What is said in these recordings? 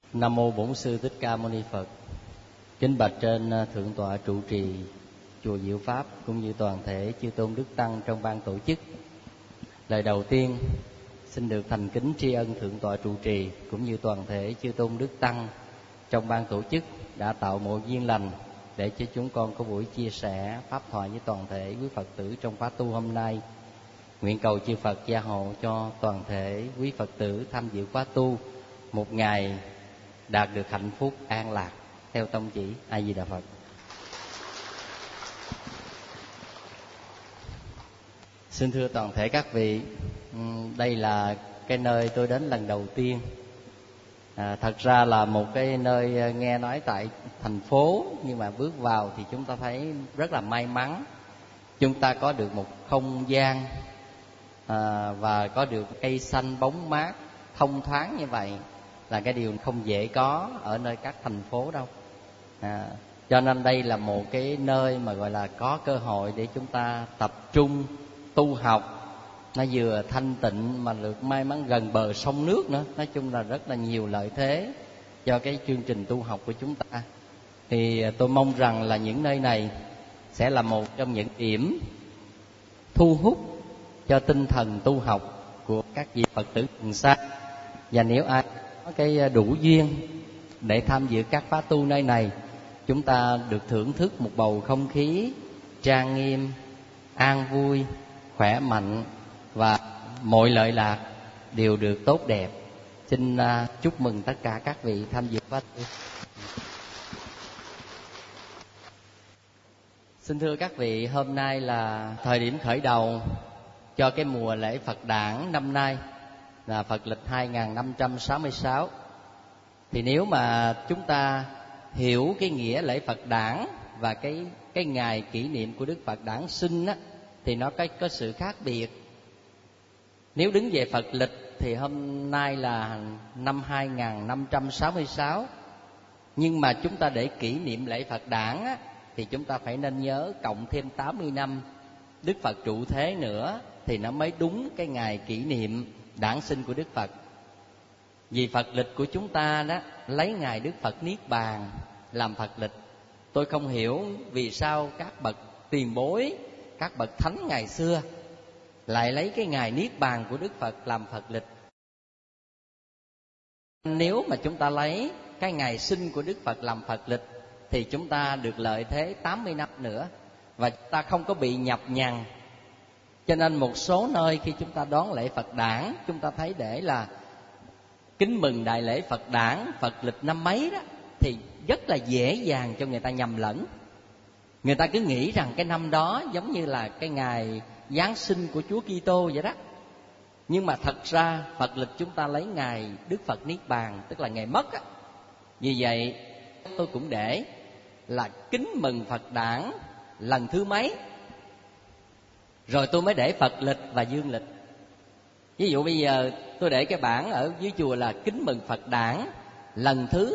Nam mô Bổn Sư Thích Ca Mâu Ni Phật. Kính bạch trên thượng tọa trụ trì chùa Diệu Pháp cũng như toàn thể chư tôn đức tăng trong ban tổ chức. Lời đầu tiên xin được thành kính tri ân thượng tọa trụ trì cũng như toàn thể chư tôn đức tăng trong ban tổ chức đã tạo mọi duyên lành để cho chúng con có buổi chia sẻ pháp thoại với toàn thể quý Phật tử trong khóa tu hôm nay. Nguyện cầu chư Phật gia hộ cho toàn thể quý Phật tử tham dự khóa tu một ngày đạt được hạnh phúc an lạc theo tông chỉ. A Di Đà Phật. Xin thưa toàn thể các vị, đây là cái nơi tôi đến lần đầu tiên. Thật ra là một cái nơi nghe nói tại thành phố, nhưng mà bước vào thì chúng ta thấy rất là may mắn. Chúng ta có được một không gian và có được cây xanh bóng mát thông thoáng như vậy là cái điều không dễ có ở nơi các thành phố đâu. Cho nên đây là một cái nơi mà gọi là có cơ hội để chúng ta tập trung tu học. Nó vừa thanh tịnh mà được may mắn gần bờ sông nước nữa. Nói chung là rất là nhiều lợi thế cho cái chương trình tu học của chúng ta. Thì tôi mong rằng là những nơi này sẽ là một trong những điểm thu hút cho tinh thần tu học của các vị Phật tử gần xa. Và nếu ai có cái đủ duyên để tham dự các khóa tu nơi này, chúng ta được thưởng thức một bầu không khí trang nghiêm, an vui, khỏe mạnh và mọi lợi lạc đều được tốt đẹp. Xin chúc mừng tất cả các vị tham dự khóa tu. Xin thưa các vị, hôm nay là thời điểm khởi đầu cho cái mùa lễ Phật đản năm nay là Phật lịch 2566. Thì nếu mà chúng ta hiểu cái nghĩa lễ Phật đản và cái ngày kỷ niệm của Đức Phật đản sinh á, thì nó có sự khác biệt. Nếu đứng về Phật lịch thì hôm nay là năm 2566. Nhưng mà chúng ta để kỷ niệm lễ Phật đản á, thì chúng ta phải nên nhớ cộng thêm 80 năm Đức Phật trụ thế nữa thì nó mới đúng cái ngày kỷ niệm đản sinh của Đức Phật. Vì Phật lịch của chúng ta đó lấy ngày Đức Phật Niết Bàn làm Phật lịch. Tôi không hiểu vì sao các bậc tiền bối, các bậc thánh ngày xưa lại lấy cái ngày Niết Bàn của Đức Phật làm Phật lịch. Nếu mà chúng ta lấy cái ngày sinh của Đức Phật làm Phật lịch thì chúng ta được lợi thế 80 năm nữa và chúng ta không có bị nhập nhằng. Cho nên một số nơi khi chúng ta đón lễ Phật đản, chúng ta thấy để là kính mừng đại lễ Phật đản, Phật lịch năm mấy đó, thì rất là dễ dàng cho người ta nhầm lẫn. Người ta cứ nghĩ rằng cái năm đó giống như là cái ngày Giáng sinh của Chúa Kitô vậy đó. Nhưng mà thật ra Phật lịch chúng ta lấy ngày Đức Phật Niết Bàn, tức là ngày mất á. Vì vậy tôi cũng để là kính mừng Phật đản lần thứ mấy, rồi tôi mới để Phật lịch và dương lịch. Ví dụ bây giờ tôi để cái bảng ở dưới chùa là kính mừng Phật đản lần thứ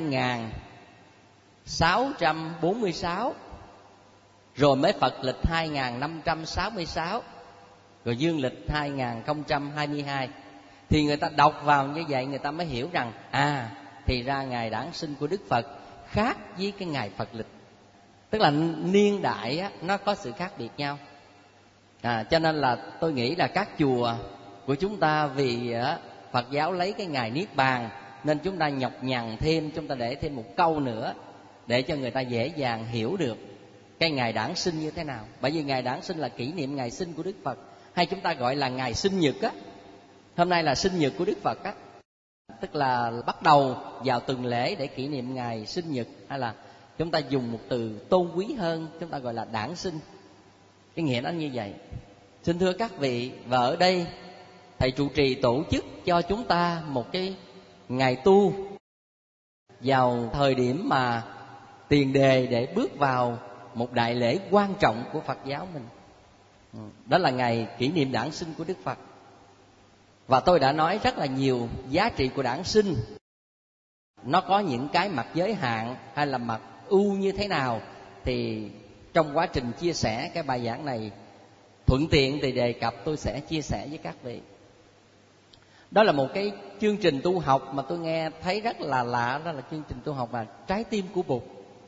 2646, rồi mới Phật lịch 2566, rồi dương lịch 2022. Thì người ta đọc vào như vậy người ta mới hiểu rằng thì ra ngày đản sinh của Đức Phật khác với cái ngày Phật lịch. Tức là niên đại á, nó có sự khác biệt nhau. Cho nên là tôi nghĩ là các chùa của chúng ta vì Phật giáo lấy cái ngày Niết Bàn nên chúng ta nhọc nhằn thêm, chúng ta để thêm một câu nữa để cho người ta dễ dàng hiểu được cái ngày đản sinh như thế nào. Bởi vì ngày đản sinh là kỷ niệm ngày sinh của Đức Phật, hay chúng ta gọi là ngày sinh nhật á. Hôm nay là sinh nhật của Đức Phật á, tức là bắt đầu vào tuần lễ để kỷ niệm ngày sinh nhật, hay là chúng ta dùng một từ tôn quý hơn, chúng ta gọi là đản sinh. Cái nghĩa nó như vậy. Xin thưa các vị, và ở đây thầy trụ trì tổ chức cho chúng ta một cái ngày tu vào thời điểm mà tiền đề để bước vào một đại lễ quan trọng của Phật giáo mình. Đó là ngày kỷ niệm đản sinh của Đức Phật. Và tôi đã nói rất là nhiều giá trị của đản sinh. Nó có những cái mặt giới hạn hay là mặt ưu như thế nào, thì trong quá trình chia sẻ cái bài giảng này thuận tiện thì đề cập tôi sẽ chia sẻ với các vị. Đó là một cái chương trình tu học mà tôi nghe thấy rất là lạ. Đó là chương trình tu học là Trái tim của Bụt.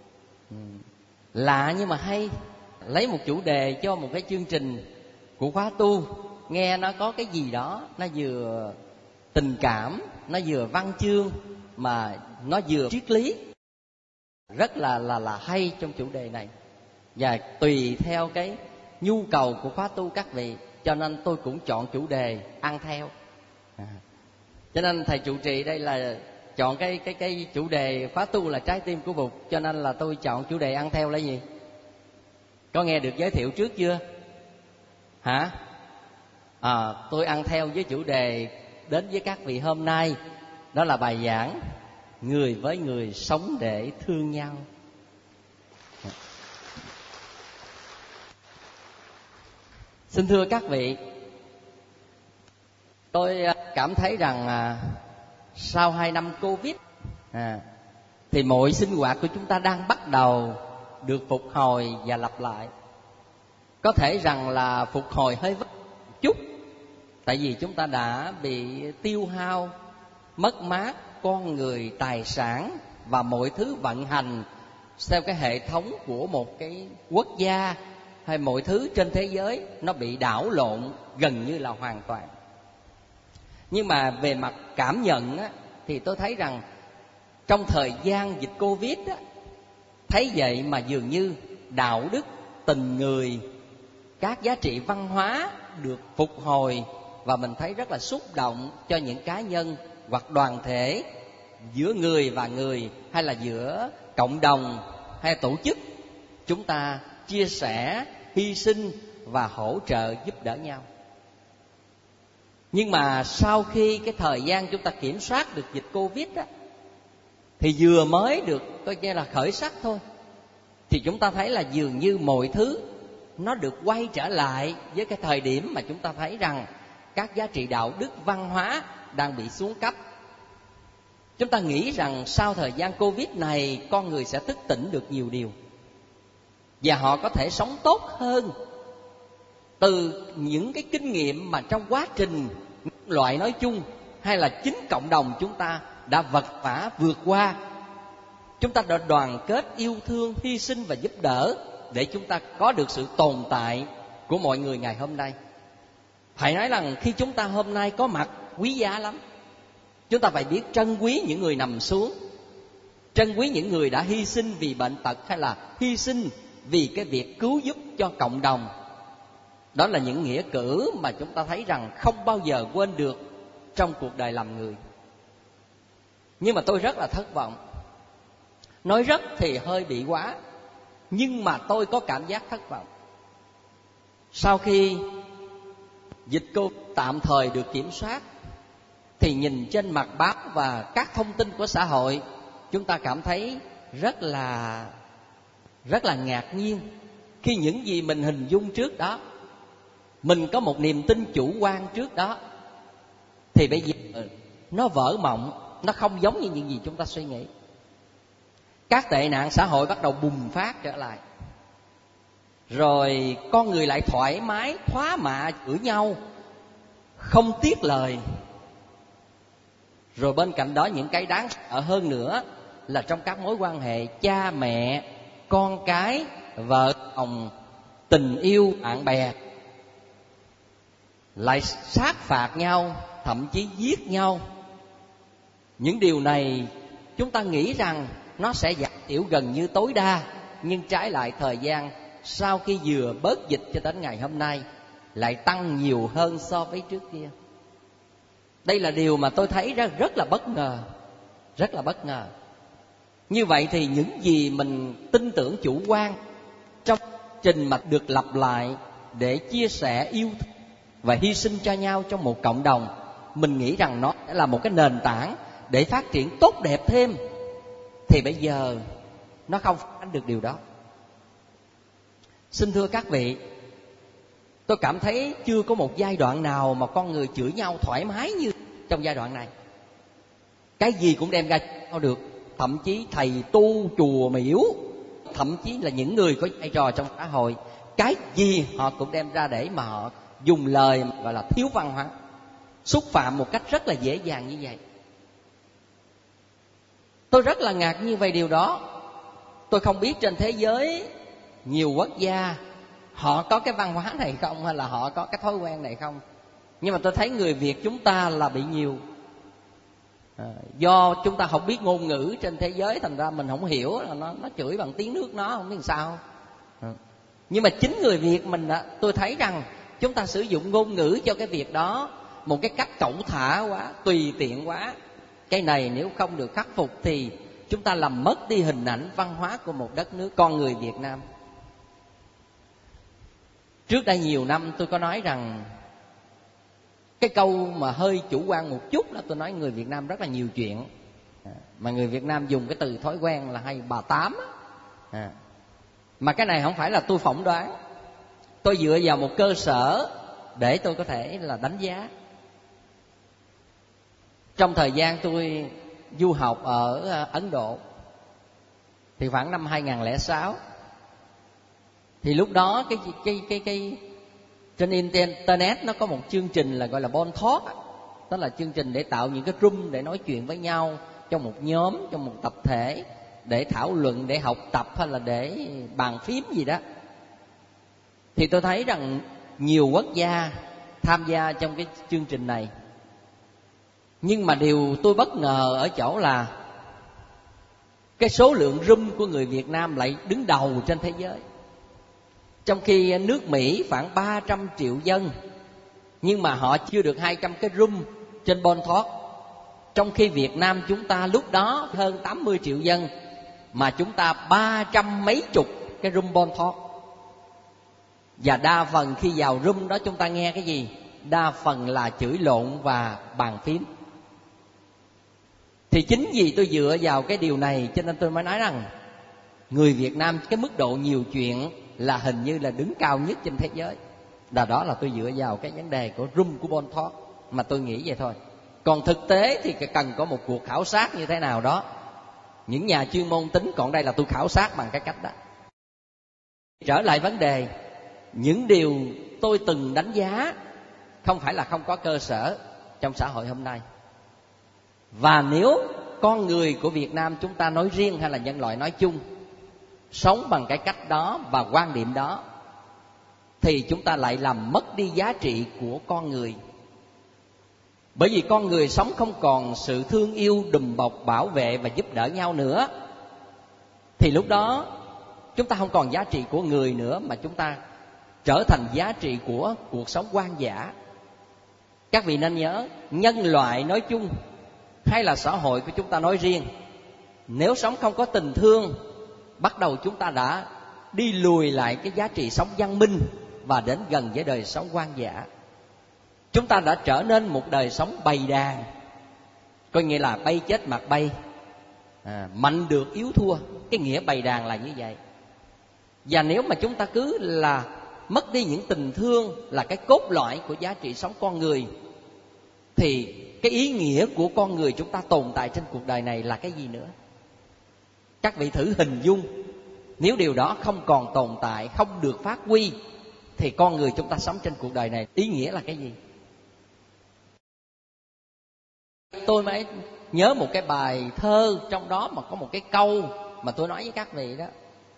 Lạ nhưng mà hay. Lấy một chủ đề cho một cái chương trình của khóa tu, nghe nó có cái gì đó, nó vừa tình cảm, nó vừa văn chương, mà nó vừa triết lý. Rất là hay trong chủ đề này. Và tùy theo cái nhu cầu của khóa tu các vị, cho nên tôi cũng chọn chủ đề ăn theo. Cho nên thầy trụ trì đây là chọn cái chủ đề khóa tu là Trái tim của Bụt, cho nên là tôi chọn chủ đề ăn theo là gì? Có nghe được giới thiệu trước chưa? Hả? Tôi ăn theo với chủ đề đến với các vị hôm nay, đó là bài giảng Người với người sống để thương nhau. Xin thưa các vị, tôi cảm thấy rằng sau 2 năm Covid thì mọi sinh hoạt của chúng ta đang bắt đầu được phục hồi và lặp lại. Có thể rằng là phục hồi hơi vất chút, tại vì chúng ta đã bị tiêu hao, mất mát con người, tài sản và mọi thứ vận hành theo cái hệ thống của một cái quốc gia, hay mọi thứ trên thế giới nó bị đảo lộn gần như là hoàn toàn. Nhưng mà về mặt cảm nhận á, thì tôi thấy rằng trong thời gian dịch Covid á, thấy vậy mà dường như đạo đức, tình người, các giá trị văn hóa được phục hồi, và mình thấy rất là xúc động cho những cá nhân hoặc đoàn thể, giữa người và người, hay là giữa cộng đồng hay tổ chức, chúng ta chia sẻ, hy sinh và hỗ trợ giúp đỡ nhau. Nhưng mà sau khi cái thời gian chúng ta kiểm soát được dịch Covid á, thì vừa mới được coi như là khởi sắc thôi, thì chúng ta thấy là dường như mọi thứ nó được quay trở lại với cái thời điểm mà chúng ta thấy rằng các giá trị đạo đức, văn hóa đang bị xuống cấp. Chúng ta nghĩ rằng sau thời gian Covid này, con người sẽ thức tỉnh được nhiều điều, và họ có thể sống tốt hơn từ những cái kinh nghiệm mà trong quá trình loại nói chung, hay là chính cộng đồng chúng ta đã vật vã vượt qua. Chúng ta đã đoàn kết, yêu thương, hy sinh và giúp đỡ để chúng ta có được sự tồn tại của mọi người ngày hôm nay. Phải nói rằng khi chúng ta hôm nay có mặt quý giá lắm. Chúng ta phải biết trân quý những người nằm xuống, trân quý những người đã hy sinh vì bệnh tật, hay là hy sinh vì cái việc cứu giúp cho cộng đồng. Đó là những nghĩa cử mà chúng ta thấy rằng không bao giờ quên được trong cuộc đời làm người. Nhưng mà tôi rất là thất vọng. Nói rất thì hơi bị quá, nhưng mà tôi có cảm giác thất vọng. Sau khi dịch Covid tạm thời được kiểm soát, thì nhìn trên mặt báo và các thông tin của xã hội, chúng ta cảm thấy rất là ngạc nhiên khi những gì mình hình dung trước đó, mình có một niềm tin chủ quan trước đó, thì bây giờ nó vỡ mộng, nó không giống như những gì chúng ta suy nghĩ. Các tệ nạn xã hội bắt đầu bùng phát trở lại, rồi con người lại thoải mái thoá mạ chửi nhau không tiếc lời. Rồi bên cạnh đó, những cái đáng sợ hơn nữa là trong các mối quan hệ cha mẹ, con cái, vợ chồng, tình yêu, bạn bè, lại sát phạt nhau, thậm chí giết nhau. Những điều này chúng ta nghĩ rằng nó sẽ giảm thiểu gần như tối đa, nhưng trái lại thời gian sau khi vừa bớt dịch cho đến ngày hôm nay lại tăng nhiều hơn so với trước kia. Đây là điều mà tôi thấy rất là bất ngờ, rất là bất ngờ. Như vậy thì những gì mình tin tưởng chủ quan trong trình mà được lặp lại để chia sẻ, yêu thương và hy sinh cho nhau trong một cộng đồng, mình nghĩ rằng nó sẽ là một cái nền tảng để phát triển tốt đẹp thêm, thì bây giờ nó không phản ánh được điều đó. Xin thưa các vị, tôi cảm thấy chưa có một giai đoạn nào mà con người chửi nhau thoải mái như trong giai đoạn này. Cái gì cũng đem ra nhau được, thậm chí thầy tu, chùa miễu, thậm chí là những người có vai trò trong xã hội, cái gì họ cũng đem ra để mà họ dùng lời gọi là thiếu văn hóa. xúc phạm một cách rất là dễ dàng như vậy. Tôi rất là ngạc nhiên về điều đó. Tôi không biết trên thế giới nhiều quốc gia họ có cái văn hóa này không, hay là họ có cái thói quen này không. Nhưng mà tôi thấy người Việt chúng ta là bị nhiều. Do chúng ta không biết ngôn ngữ trên thế giới, thành ra mình không hiểu, là nó chửi bằng tiếng nước nó, không biết làm sao. Nhưng mà chính người Việt mình tôi thấy rằng chúng ta sử dụng ngôn ngữ cho cái việc đó một cái cách cẩu thả quá, tùy tiện quá. Cái này nếu không được khắc phục thì chúng ta làm mất đi hình ảnh văn hóa của một đất nước, con người Việt Nam. Trước đây nhiều năm tôi có nói rằng cái câu mà hơi chủ quan một chút là tôi nói người Việt Nam rất là nhiều chuyện. Mà người Việt Nam dùng cái từ thói quen là hay bà tám. Mà cái này không phải là tôi phỏng đoán, tôi dựa vào một cơ sở để tôi có thể là đánh giá. Trong thời gian tôi du học ở Ấn Độ thì khoảng năm 2006, thì lúc đó cái trên internet nó có một chương trình là gọi là Bon Talk, đó là chương trình để tạo những cái room để nói chuyện với nhau trong một nhóm, trong một tập thể, để thảo luận, để học tập hay là để bàn phím gì đó. Thì tôi thấy rằng nhiều quốc gia tham gia trong cái chương trình này. Nhưng mà điều tôi bất ngờ ở chỗ là cái số lượng room của người Việt Nam lại đứng đầu trên thế giới. Trong khi nước Mỹ khoảng 300 triệu dân, nhưng mà họ chưa được 200 cái room trên Bon Talk. Trong khi Việt Nam chúng ta lúc đó hơn 80 triệu dân, mà chúng ta 300 mấy chục cái room Bon Talk. Và đa phần khi vào room đó chúng ta nghe cái gì? Đa phần là chửi lộn và bàn phím. Thì chính vì tôi dựa vào cái điều này cho nên tôi mới nói rằng người Việt Nam cái mức độ nhiều chuyện là hình như là đứng cao nhất trên thế giới. Đó là tôi dựa vào cái vấn đề của room của Bon Talk mà tôi nghĩ vậy thôi. Còn thực tế thì cần có một cuộc khảo sát như thế nào đó. Những nhà chuyên môn tính, còn đây là tôi khảo sát bằng cái cách đó. Trở lại vấn đề, những điều tôi từng đánh giá không phải là không có cơ sở trong xã hội hôm nay. Và nếu con người của Việt Nam chúng ta nói riêng hay là nhân loại nói chung sống bằng cái cách đó và quan điểm đó, thì chúng ta lại làm mất đi giá trị của con người. Bởi vì con người sống không còn sự thương yêu, đùm bọc, bảo vệ và giúp đỡ nhau nữa, thì lúc đó chúng ta không còn giá trị của người nữa, mà chúng ta trở thành giá trị của cuộc sống hoang dã. Các vị nên nhớ, nhân loại nói chung hay là xã hội của chúng ta nói riêng, nếu sống không có tình thương, bắt đầu chúng ta đã đi lùi lại cái giá trị sống văn minh và đến gần với đời sống hoang dã. Chúng ta đã trở nên một đời sống bầy đàn, coi nghĩa là bay chết mặc bay, mạnh được yếu thua. Cái nghĩa bầy đàn là như vậy. Và nếu mà chúng ta cứ là mất đi những tình thương là cái cốt lõi của giá trị sống con người, thì cái ý nghĩa của con người chúng ta tồn tại trên cuộc đời này là cái gì nữa? Các vị thử hình dung, nếu điều đó không còn tồn tại, không được phát huy, thì con người chúng ta sống trên cuộc đời này ý nghĩa là cái gì? Tôi mới nhớ một cái bài thơ, trong đó mà có một cái câu mà tôi nói với các vị đó.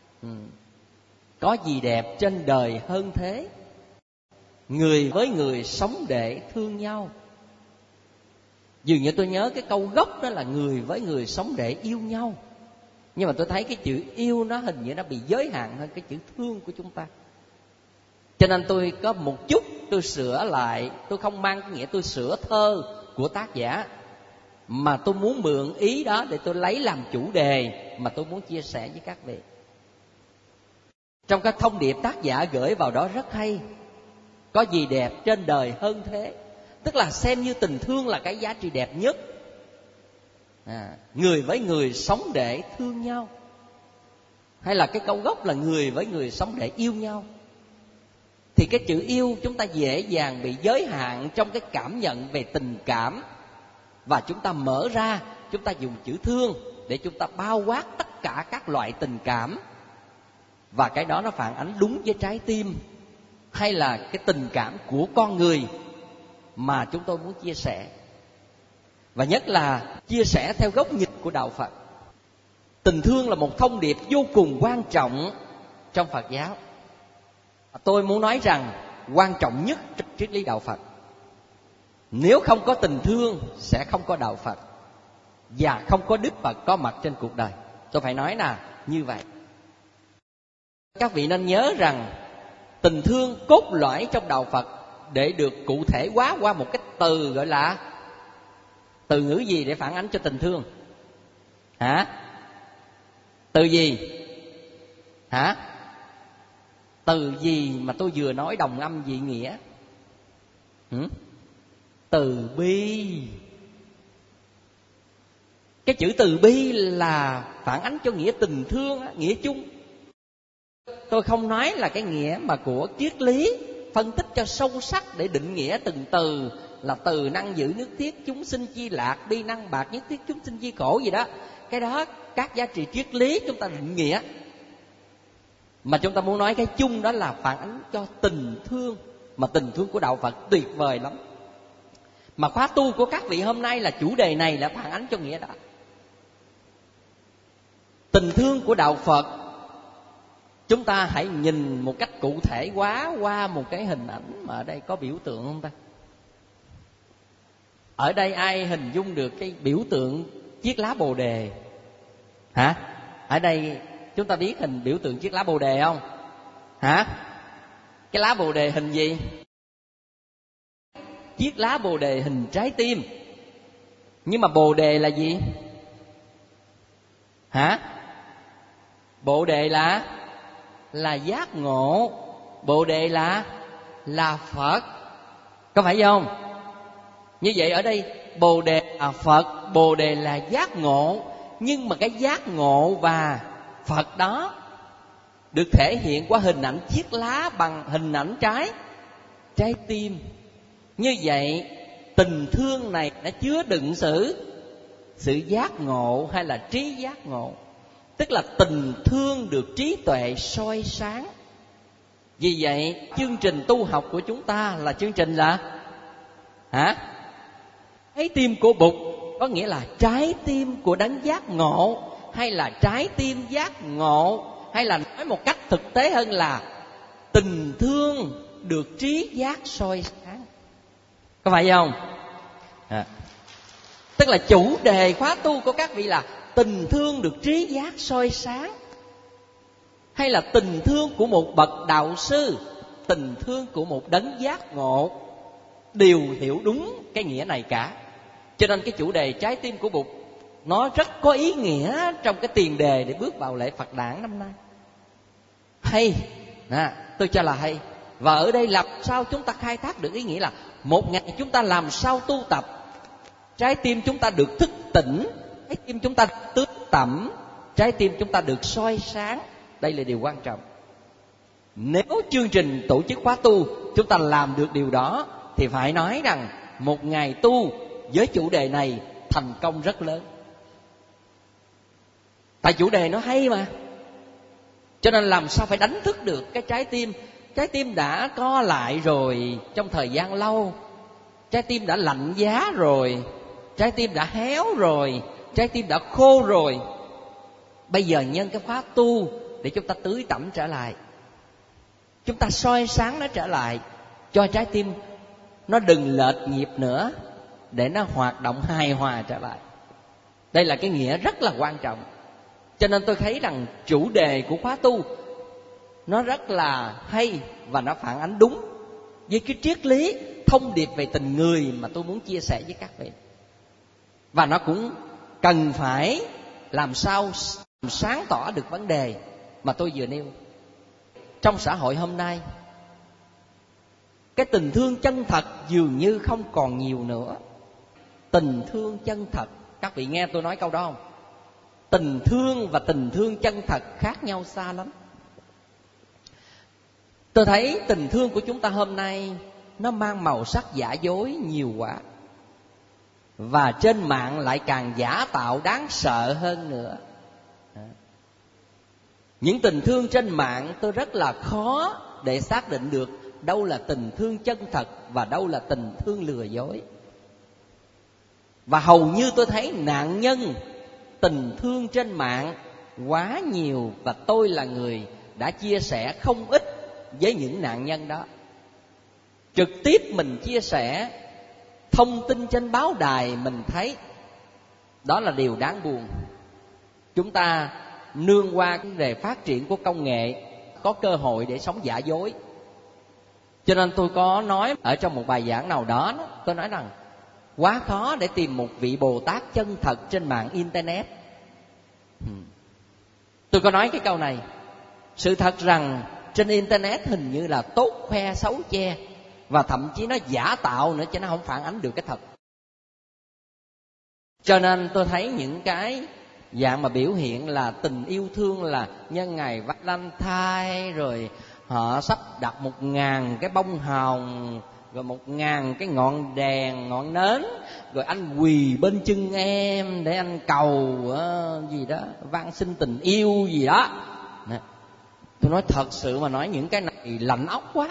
Có gì đẹp trên đời hơn thế, người với người sống để thương nhau. Dường như tôi nhớ cái câu gốc đó là người với người sống để yêu nhau. Nhưng mà tôi thấy cái chữ yêu nó hình như nó bị giới hạn hơn cái chữ thương của chúng ta. Cho nên tôi có một chút tôi sửa lại. Tôi không mang cái nghĩa tôi sửa thơ của tác giả, mà tôi muốn mượn ý đó để tôi lấy làm chủ đề mà tôi muốn chia sẻ với các vị. Trong cái thông điệp tác giả gửi vào đó rất hay. Có gì đẹp trên đời hơn thế, tức là xem như tình thương là cái giá trị đẹp nhất. Người với người sống để thương nhau, hay là cái câu gốc là người với người sống để yêu nhau. Thì cái chữ yêu chúng ta dễ dàng bị giới hạn trong cái cảm nhận về tình cảm, và chúng ta mở ra, chúng ta dùng chữ thương để chúng ta bao quát tất cả các loại tình cảm. Và cái đó nó phản ánh đúng với trái tim hay là cái tình cảm của con người. mà chúng tôi muốn chia sẻ. Và nhất là chia sẻ theo góc nhìn của Đạo Phật. Tình thương là một thông điệp vô cùng quan trọng trong Phật giáo. Tôi muốn nói rằng quan trọng nhất trong triết lý Đạo Phật. Nếu không có tình thương sẽ không có Đạo Phật, và không có Đức Phật có mặt trên cuộc đời. Tôi phải nói là như vậy. Các vị nên nhớ rằng tình thương cốt lõi trong Đạo Phật để được cụ thể hóa qua một cái từ gọi là từ ngữ gì để phản ánh cho tình thương? Hả? Từ gì? Hả? Từ gì mà tôi vừa nói đồng âm dị nghĩa? Từ bi. Cái chữ từ bi là phản ánh cho nghĩa tình thương, nghĩa chung. Tôi không nói là cái nghĩa mà của triết lý phân tích cho sâu sắc để định nghĩa từng từ, là từ năng giữ nước thiết chúng sinh chi lạc, bi năng bạc nhất thiết chúng sinh chi khổ gì đó. Cái đó các giá trị triết lý chúng ta định nghĩa. Mà chúng ta muốn nói cái chung đó là phản ánh cho tình thương. Mà tình thương của Đạo Phật tuyệt vời lắm. Mà khóa tu của các vị hôm nay là chủ đề này là phản ánh cho nghĩa đó. Tình thương của Đạo Phật, chúng ta hãy nhìn một cách cụ thể hóa qua một cái hình ảnh mà ở đây có biểu tượng không ta? Ở đây ai hình dung được cái biểu tượng chiếc lá bồ đề? Hả? Ở đây chúng ta biết hình biểu tượng chiếc lá bồ đề không? Hả? Cái lá bồ đề hình gì? Chiếc lá bồ đề hình trái tim. Nhưng mà bồ đề là gì? Hả? Bồ đề là giác ngộ. Bồ đề là Phật. Có phải không? Như vậy ở đây bồ đề là Phật, bồ đề là giác ngộ. Nhưng mà cái giác ngộ và Phật đó được thể hiện qua hình ảnh chiếc lá bằng hình ảnh trái tim. Như vậy tình thương này đã chứa đựng sự giác ngộ hay là trí giác ngộ. Tức là tình thương được trí tuệ soi sáng. Vì vậy chương trình tu học của chúng ta là chương trình là trái tim của Bụt, có nghĩa là trái tim của đấng giác ngộ, hay là trái tim giác ngộ, hay là nói một cách thực tế hơn là tình thương được trí giác soi sáng. Có phải không? Tức là chủ đề khóa tu của các vị là tình thương được trí giác soi sáng, hay là tình thương của một bậc đạo sư, tình thương của một đấng giác ngộ, đều hiểu đúng cái nghĩa này cả. Cho nên cái chủ đề trái tim của Bụt nó rất có ý nghĩa trong cái tiền đề để bước vào lễ Phật đản năm nay. Hay, tôi cho là hay. Và ở đây làm sao chúng ta khai thác được ý nghĩa là một ngày chúng ta làm sao tu tập, trái tim chúng ta được thức tỉnh, trái tim chúng ta tưới tẩm, trái tim chúng ta được soi sáng. Đây là điều quan trọng. Nếu chương trình tổ chức khóa tu chúng ta làm được điều đó thì phải nói rằng một ngày tu với chủ đề này thành công rất lớn. Tại chủ đề nó hay mà. Cho nên làm sao phải đánh thức được cái trái tim. Trái tim đã co lại rồi trong thời gian lâu, trái tim đã lạnh giá rồi, trái tim đã héo rồi, trái tim đã khô rồi. Bây giờ nhân cái khóa tu để chúng ta tưới tẩm trở lại, chúng ta soi sáng nó trở lại, cho trái tim nó đừng lệch nhịp nữa, để nó hoạt động hài hòa trở lại. Đây là cái nghĩa rất là quan trọng. Cho nên tôi thấy rằng chủ đề của khóa tu nó rất là hay, và nó phản ánh đúng với cái triết lý thông điệp về tình người mà tôi muốn chia sẻ với các vị. Và nó cũng cần phải làm sao sáng tỏ được vấn đề mà tôi vừa nêu. Trong xã hội hôm nay, cái tình thương chân thật dường như không còn nhiều nữa. Tình thương chân thật, các vị nghe tôi nói câu đó không? Tình thương và tình thương chân thật khác nhau xa lắm. Tôi thấy tình thương của chúng ta hôm nay nó mang màu sắc giả dối nhiều quá. Và trên mạng lại càng giả tạo đáng sợ hơn nữa. Những tình thương trên mạng tôi rất là khó để xác định được đâu là tình thương chân thật và đâu là tình thương lừa dối. Và hầu như tôi thấy nạn nhân tình thương trên mạng quá nhiều, và tôi là người đã chia sẻ không ít với những nạn nhân đó. Trực tiếp mình chia sẻ thông tin trên báo đài, mình thấy đó là điều đáng buồn. Chúng ta nương qua vấn đề phát triển của công nghệ, có cơ hội để sống giả dối. Cho nên tôi có nói ở trong một bài giảng nào đó, tôi nói rằng quá khó để tìm một vị Bồ Tát chân thật trên mạng Internet. Tôi có nói cái câu này. Sự thật rằng trên Internet hình như là tốt khoe xấu che, và thậm chí nó giả tạo nữa, chứ nó không phản ánh được cái thật. Cho nên tôi thấy những cái dạng mà biểu hiện là tình yêu thương, là nhân ngày Valentine, rồi họ sắp đặt 1000 cái bông hồng, rồi 1000 cái ngọn đèn, ngọn nến, rồi anh quỳ bên chân em để anh cầu gì đó, van xin tình yêu gì đó. Nè, tôi nói thật sự mà nói, những cái này lạnh óc quá.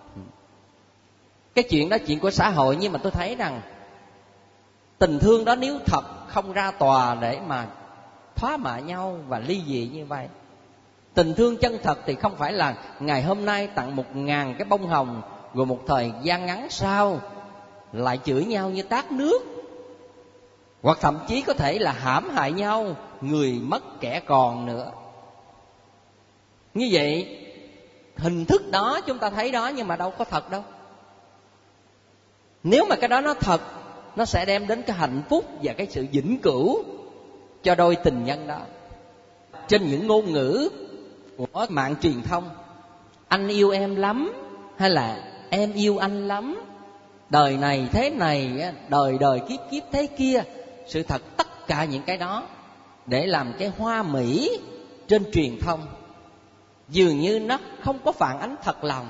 Cái chuyện đó chuyện của xã hội, nhưng mà tôi thấy rằng tình thương đó nếu thật không ra tòa để mà thoá mạ nhau và ly dị như vậy. Tình thương chân thật thì không phải là ngày hôm nay tặng 1000 cái bông hồng, rồi một thời gian ngắn sau lại chửi nhau như tát nước, hoặc thậm chí có thể là hãm hại nhau, người mất kẻ còn nữa. Như vậy hình thức đó chúng ta thấy đó, nhưng mà đâu có thật đâu. Nếu mà cái đó nó thật, nó sẽ đem đến cái hạnh phúc và cái sự vĩnh cửu cho đôi tình nhân đó. Trên những ngôn ngữ của mạng truyền thông, anh yêu em lắm, hay là em yêu anh lắm, đời này thế này, đời đời kiếp kiếp thế kia. Sự thật tất cả những cái đó để làm cái hoa mỹ trên truyền thông, dường như nó không có phản ánh thật lòng.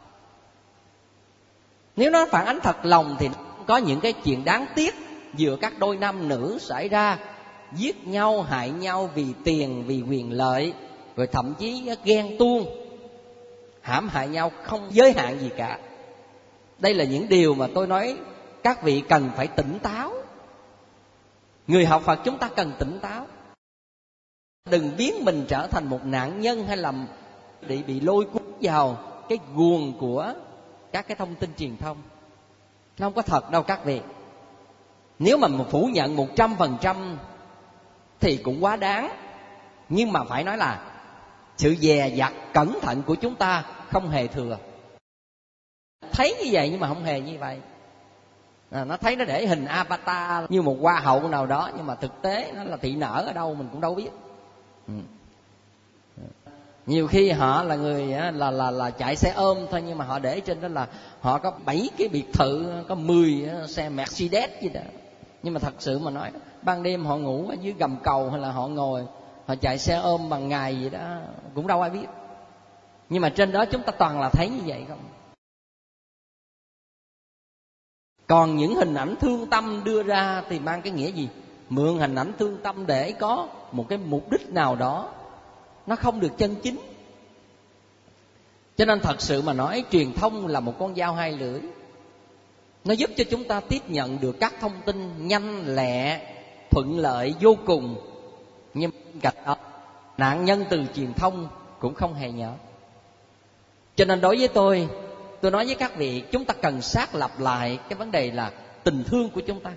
Nếu nó phản ánh thật lòng thì có những cái chuyện đáng tiếc giữa các đôi nam nữ xảy ra, giết nhau, hại nhau vì tiền, vì quyền lợi, rồi thậm chí ghen tuông, hãm hại nhau không giới hạn gì cả. Đây là những điều mà tôi nói các vị cần phải tỉnh táo. Người học Phật chúng ta cần tỉnh táo. Đừng biến mình trở thành một nạn nhân, hay là bị lôi cuốn vào cái guồng của các cái thông tin truyền thông. Nó không có thật đâu các vị. Nếu mà phủ nhận 100% thì cũng quá đáng. Nhưng mà phải nói là sự dè dặt cẩn thận của chúng ta không hề thừa. Thấy như vậy nhưng mà không hề như vậy. Nó thấy nó để hình avatar như một hoa hậu nào đó, nhưng mà thực tế nó là thị nở ở đâu mình cũng đâu biết. Nhiều khi họ là người là chạy xe ôm thôi, nhưng mà họ để trên đó là họ có 7 cái biệt thự, có 10 xe Mercedes gì đó. Nhưng mà thật sự mà nói, ban đêm họ ngủ ở dưới gầm cầu, hay là họ ngồi, họ chạy xe ôm bằng ngày gì đó, cũng đâu ai biết. Nhưng mà trên đó chúng ta toàn là thấy như vậy không. Còn những hình ảnh thương tâm đưa ra thì mang cái nghĩa gì? Mượn hình ảnh thương tâm để có một cái mục đích nào đó, nó không được chân chính. Cho nên thật sự mà nói, truyền thông là một con dao hai lưỡi. Nó giúp cho chúng ta tiếp nhận được các thông tin nhanh lẹ, thuận lợi vô cùng. Nhưng bên cạnh đó, nạn nhân từ truyền thông cũng không hề nhỏ. Cho nên đối với tôi nói với các vị, chúng ta cần xác lập lại cái vấn đề là tình thương của chúng ta.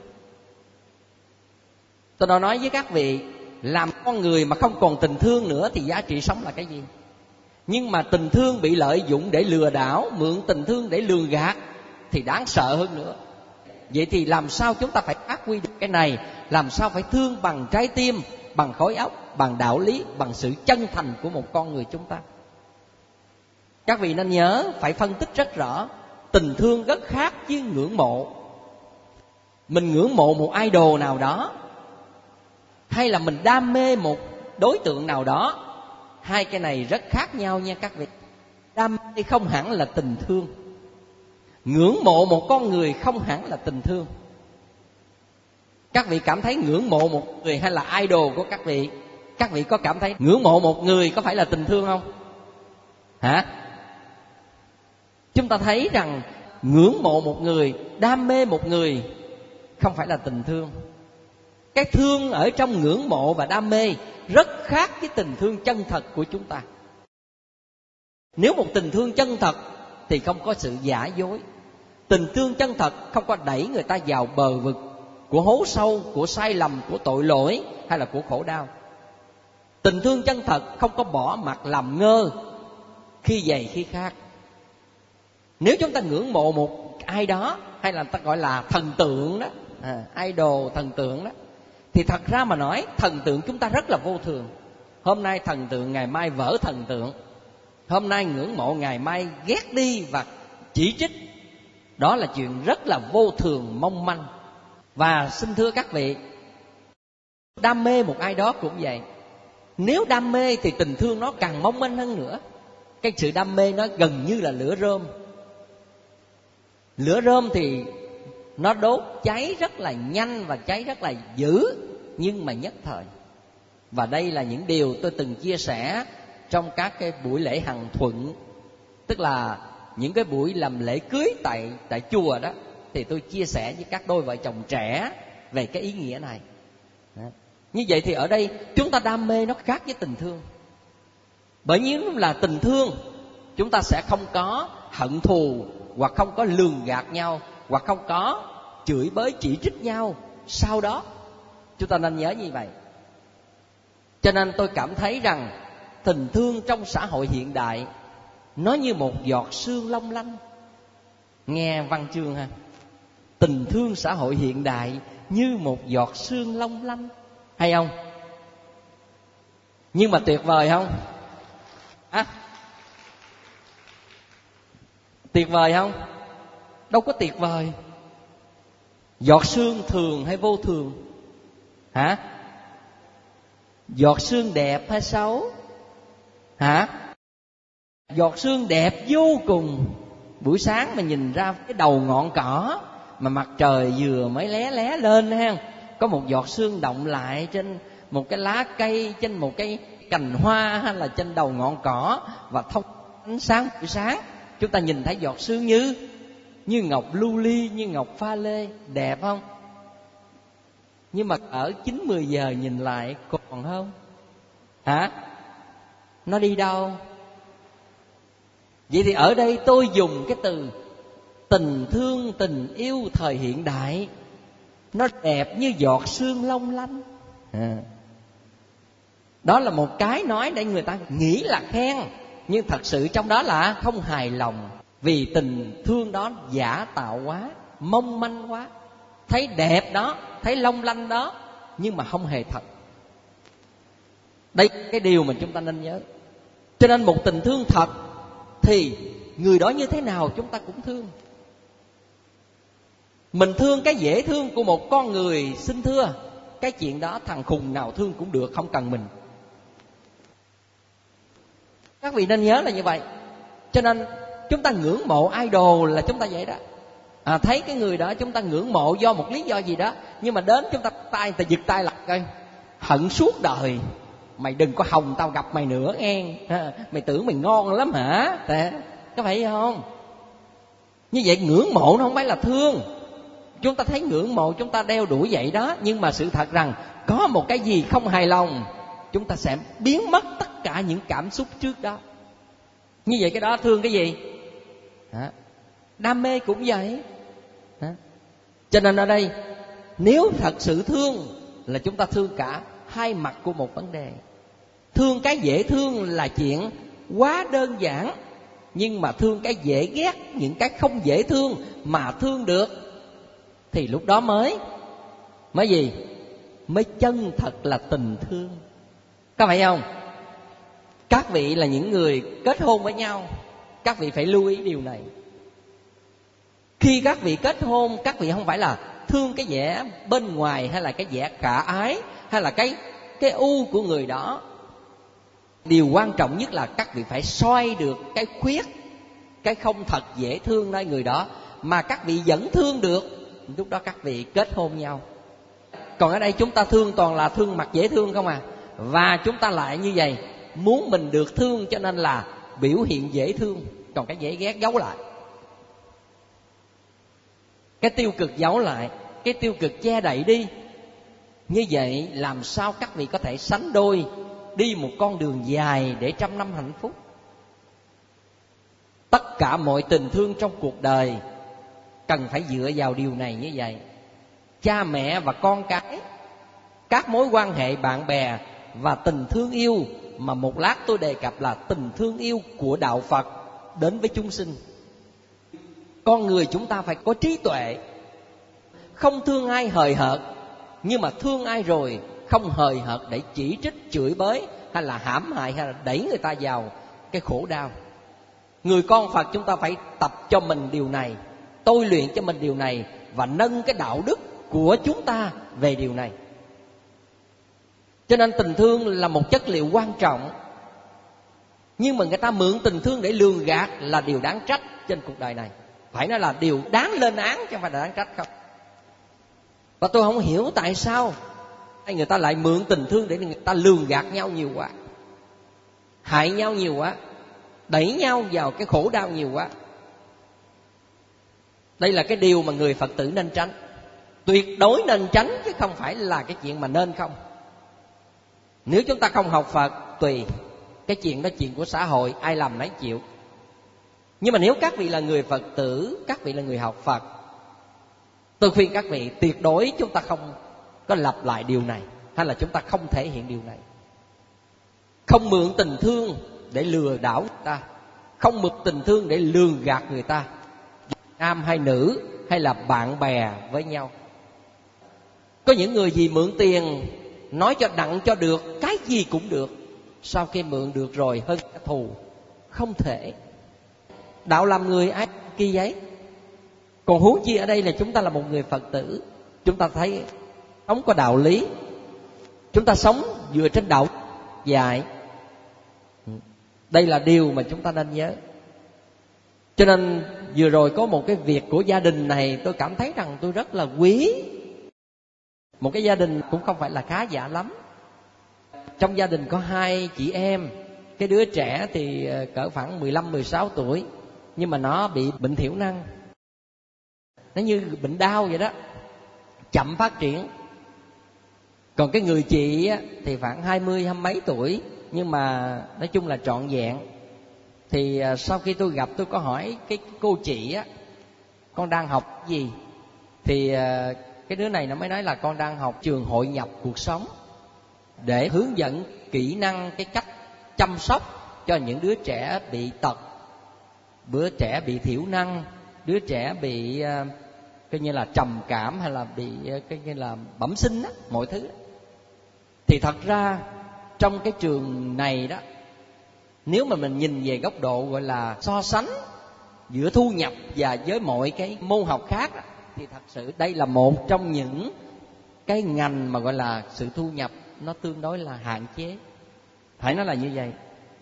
Tôi đã nói với các vị, làm con người mà không còn tình thương nữa thì giá trị sống là cái gì? Nhưng mà tình thương bị lợi dụng để lừa đảo, mượn tình thương để lường gạt thì đáng sợ hơn nữa. Vậy thì làm sao chúng ta phải phát huy được cái này? Làm sao phải thương bằng trái tim, bằng khối óc, bằng đạo lý, bằng sự chân thành của một con người chúng ta? Các vị nên nhớ, phải phân tích rất rõ. Tình thương rất khác với ngưỡng mộ. Mình ngưỡng mộ một idol nào đó, hay là mình đam mê một đối tượng nào đó, hai cái này rất khác nhau nha các vị. Đam mê không hẳn là tình thương. Ngưỡng mộ một con người không hẳn là tình thương. Các vị cảm thấy ngưỡng mộ một người hay là idol của các vị có cảm thấy ngưỡng mộ một người có phải là tình thương không? Hả? chúng ta thấy rằng ngưỡng mộ một người, đam mê một người không phải là tình thương. Cái thương ở trong ngưỡng mộ và đam mê rất khác với tình thương chân thật của chúng ta. Nếu một tình thương chân thật thì không có sự giả dối. Tình thương chân thật không có đẩy người ta vào bờ vực của hố sâu, của sai lầm, của tội lỗi hay là của khổ đau. Tình thương chân thật không có bỏ mặt làm ngơ khi này khi khác. Nếu chúng ta ngưỡng mộ một ai đó, hay là ta gọi là thần tượng đó, idol, thần tượng đó, thì thật ra mà nói thần tượng chúng ta rất là vô thường. Hôm nay thần tượng, ngày mai vỡ thần tượng. Hôm nay ngưỡng mộ, ngày mai ghét đi và chỉ trích. Đó là chuyện rất là vô thường, mong manh. Và xin thưa các vị, đam mê một ai đó cũng vậy. Nếu đam mê thì tình thương nó càng mong manh hơn nữa. Cái sự đam mê nó gần như là lửa rơm. Lửa rơm thì nó đốt cháy rất là nhanh và cháy rất là dữ, nhưng mà nhất thời. Và đây là những điều tôi từng chia sẻ trong các cái buổi lễ hằng thuận, tức là những cái buổi làm lễ cưới tại chùa đó, thì tôi chia sẻ với các đôi vợ chồng trẻ về cái ý nghĩa này. Như vậy thì ở đây chúng ta đam mê nó khác với tình thương. Bởi nếu là tình thương, chúng ta sẽ không có hận thù, hoặc không có lường gạt nhau, hoặc không có chửi bới chỉ trích nhau. Sau đó chúng ta nên nhớ như vậy. Cho nên tôi cảm thấy rằng tình thương trong xã hội hiện đại nó như một giọt sương long lanh. Nghe văn chương ha. Tình thương xã hội hiện đại như một giọt sương long lanh. Hay không? Nhưng mà tuyệt vời không? Tuyệt vời không? Đâu có tuyệt vời. Giọt sương thường hay vô thường? Hả? Giọt sương đẹp hay xấu? Hả? Giọt sương đẹp vô cùng. Buổi sáng mà nhìn ra cái đầu ngọn cỏ mà mặt trời vừa mới lé lé lên ha, có một giọt sương động lại trên một cái lá cây, trên một cái cành hoa, hay là trên đầu ngọn cỏ, và thông ánh sáng buổi sáng, chúng ta nhìn thấy giọt sương như ngọc lưu ly, như ngọc pha lê, đẹp không? Nhưng mà ở 9-10 giờ nhìn lại còn không? Hả? Nó đi đâu? Vậy thì ở đây tôi dùng cái từ tình thương, tình yêu thời hiện đại, nó đẹp như giọt sương long lanh. Đó là một cái nói để người ta nghĩ là khen, nhưng thật sự trong đó là không hài lòng. Vì tình thương đó giả tạo quá, mong manh quá. Thấy đẹp đó, thấy long lanh đó, nhưng mà không hề thật. Đây là cái điều mà chúng ta nên nhớ. Cho nên một tình thương thật thì người đó như thế nào chúng ta cũng thương. Mình thương cái dễ thương của một con người, xin thưa, cái chuyện đó thằng khùng nào thương cũng được, không cần mình. Các vị nên nhớ là như vậy. Cho nên chúng ta ngưỡng mộ idol là chúng ta vậy đó. Thấy cái người đó chúng ta ngưỡng mộ do một lý do gì đó, nhưng mà đến chúng ta giật tay lại coi, hận suốt đời. Mày đừng có hòng tao gặp mày nữa nghe. Mày tưởng mày ngon lắm hả? Có phải không? Như vậy ngưỡng mộ nó không phải là thương. Chúng ta thấy ngưỡng mộ, chúng ta đeo đuổi vậy đó, nhưng mà sự thật rằng có một cái gì không hài lòng, chúng ta sẽ biến mất tất cả những cảm xúc trước đó. Như vậy cái đó thương cái gì? Đam mê cũng vậy. Cho nên ở đây, nếu thật sự thương là chúng ta thương cả hai mặt của một vấn đề. Thương cái dễ thương là chuyện quá đơn giản, nhưng mà thương cái dễ ghét, những cái không dễ thương mà thương được, thì lúc đó mới gì? Mới chân thật là tình thương. Có phải không? Các vị là những người kết hôn với nhau, các vị phải lưu ý điều này. Khi các vị kết hôn, các vị không phải là thương cái vẻ bên ngoài, hay là cái vẻ khả ái, hay là cái ưu của người đó. Điều quan trọng nhất là các vị phải soi được cái khuyết, cái không thật dễ thương nơi người đó, mà các vị vẫn thương được, lúc đó các vị kết hôn nhau. Còn ở đây chúng ta thương toàn là thương mặt dễ thương không à. Và chúng ta lại như vậy, muốn mình được thương cho nên là biểu hiện dễ thương, còn cái dễ ghét giấu lại. cái tiêu cực giấu lại, cái tiêu cực che đậy đi. Như vậy làm sao các vị có thể sánh đôi đi một con đường dài để trăm năm hạnh phúc? Tất cả mọi tình thương trong cuộc đời cần phải dựa vào điều này như vậy. Cha mẹ và con cái, các mối quan hệ bạn bè và tình thương yêu mà một lát tôi đề cập là tình thương yêu của đạo Phật đến với chúng sinh. Con người chúng ta phải có trí tuệ, không thương ai hời hợt, nhưng mà thương ai rồi không hời hợt để chỉ trích, chửi bới hay là hãm hại hay là đẩy người ta vào cái khổ đau. Người con Phật chúng ta phải tập cho mình điều này, tôi luyện cho mình điều này và nâng cái đạo đức của chúng ta về điều này. Cho nên tình thương là một chất liệu quan trọng, nhưng mà người ta mượn tình thương để lường gạt là điều đáng trách trên cuộc đời này. Phải nói là điều đáng lên án chứ không phải là đáng trách không. Và tôi không hiểu tại sao người ta lại mượn tình thương để người ta lường gạt nhau nhiều quá, hại nhau nhiều quá, đẩy nhau vào cái khổ đau nhiều quá. Đây là cái điều mà người Phật tử nên tránh, tuyệt đối nên tránh, chứ không phải là cái chuyện mà nên không. Nếu chúng ta không học Phật, tùy, cái chuyện đó chuyện của xã hội, ai làm nấy chịu. Nhưng mà nếu các vị là người Phật tử, các vị là người học Phật, tôi khuyên các vị tuyệt đối chúng ta không có lặp lại điều này, hay là chúng ta không thể hiện điều này. Không mượn tình thương để lừa đảo người ta, không mượn tình thương để lường gạt người ta, nam hay nữ hay là bạn bè với nhau. Có những người vì mượn tiền nói cho đặng cho được, cái gì cũng được, sau khi mượn được rồi hơn kẻ thù. Không thể. Đạo làm người ai kỳ giấy. Còn huống chi ở đây là chúng ta là một người Phật tử, chúng ta thấy sống có đạo lý, chúng ta sống dựa trên đạo dạy. Đây là điều mà chúng ta nên nhớ. Cho nên vừa rồi có một cái việc của gia đình này, tôi cảm thấy rằng tôi rất là quý. Một cái gia đình cũng không phải là khá giả lắm. Trong gia đình có 2 chị em. Cái đứa trẻ thì cỡ khoảng 15-16 tuổi, nhưng mà nó bị bệnh thiểu năng, nó như bệnh đau vậy đó, chậm phát triển. Còn cái người chị thì khoảng 20 mấy tuổi, nhưng mà nói chung là trọn vẹn. Thì sau khi tôi gặp, tôi có hỏi cái cô chị á, con đang học gì? Thì cái đứa này nó mới nói là con đang học trường hội nhập cuộc sống, để hướng dẫn kỹ năng, cái cách chăm sóc cho những đứa trẻ bị tật, đứa trẻ bị thiểu năng, đứa trẻ bị coi như là trầm cảm, hay là bị coi như là bẩm sinh á, mọi thứ. Thì thật ra trong cái trường này đó, nếu mà mình nhìn về góc độ gọi là so sánh giữa thu nhập và với mọi cái môn học khác đó, thì thật sự đây là một trong những cái ngành mà gọi là sự thu nhập nó tương đối là hạn chế, phải nói là như vậy.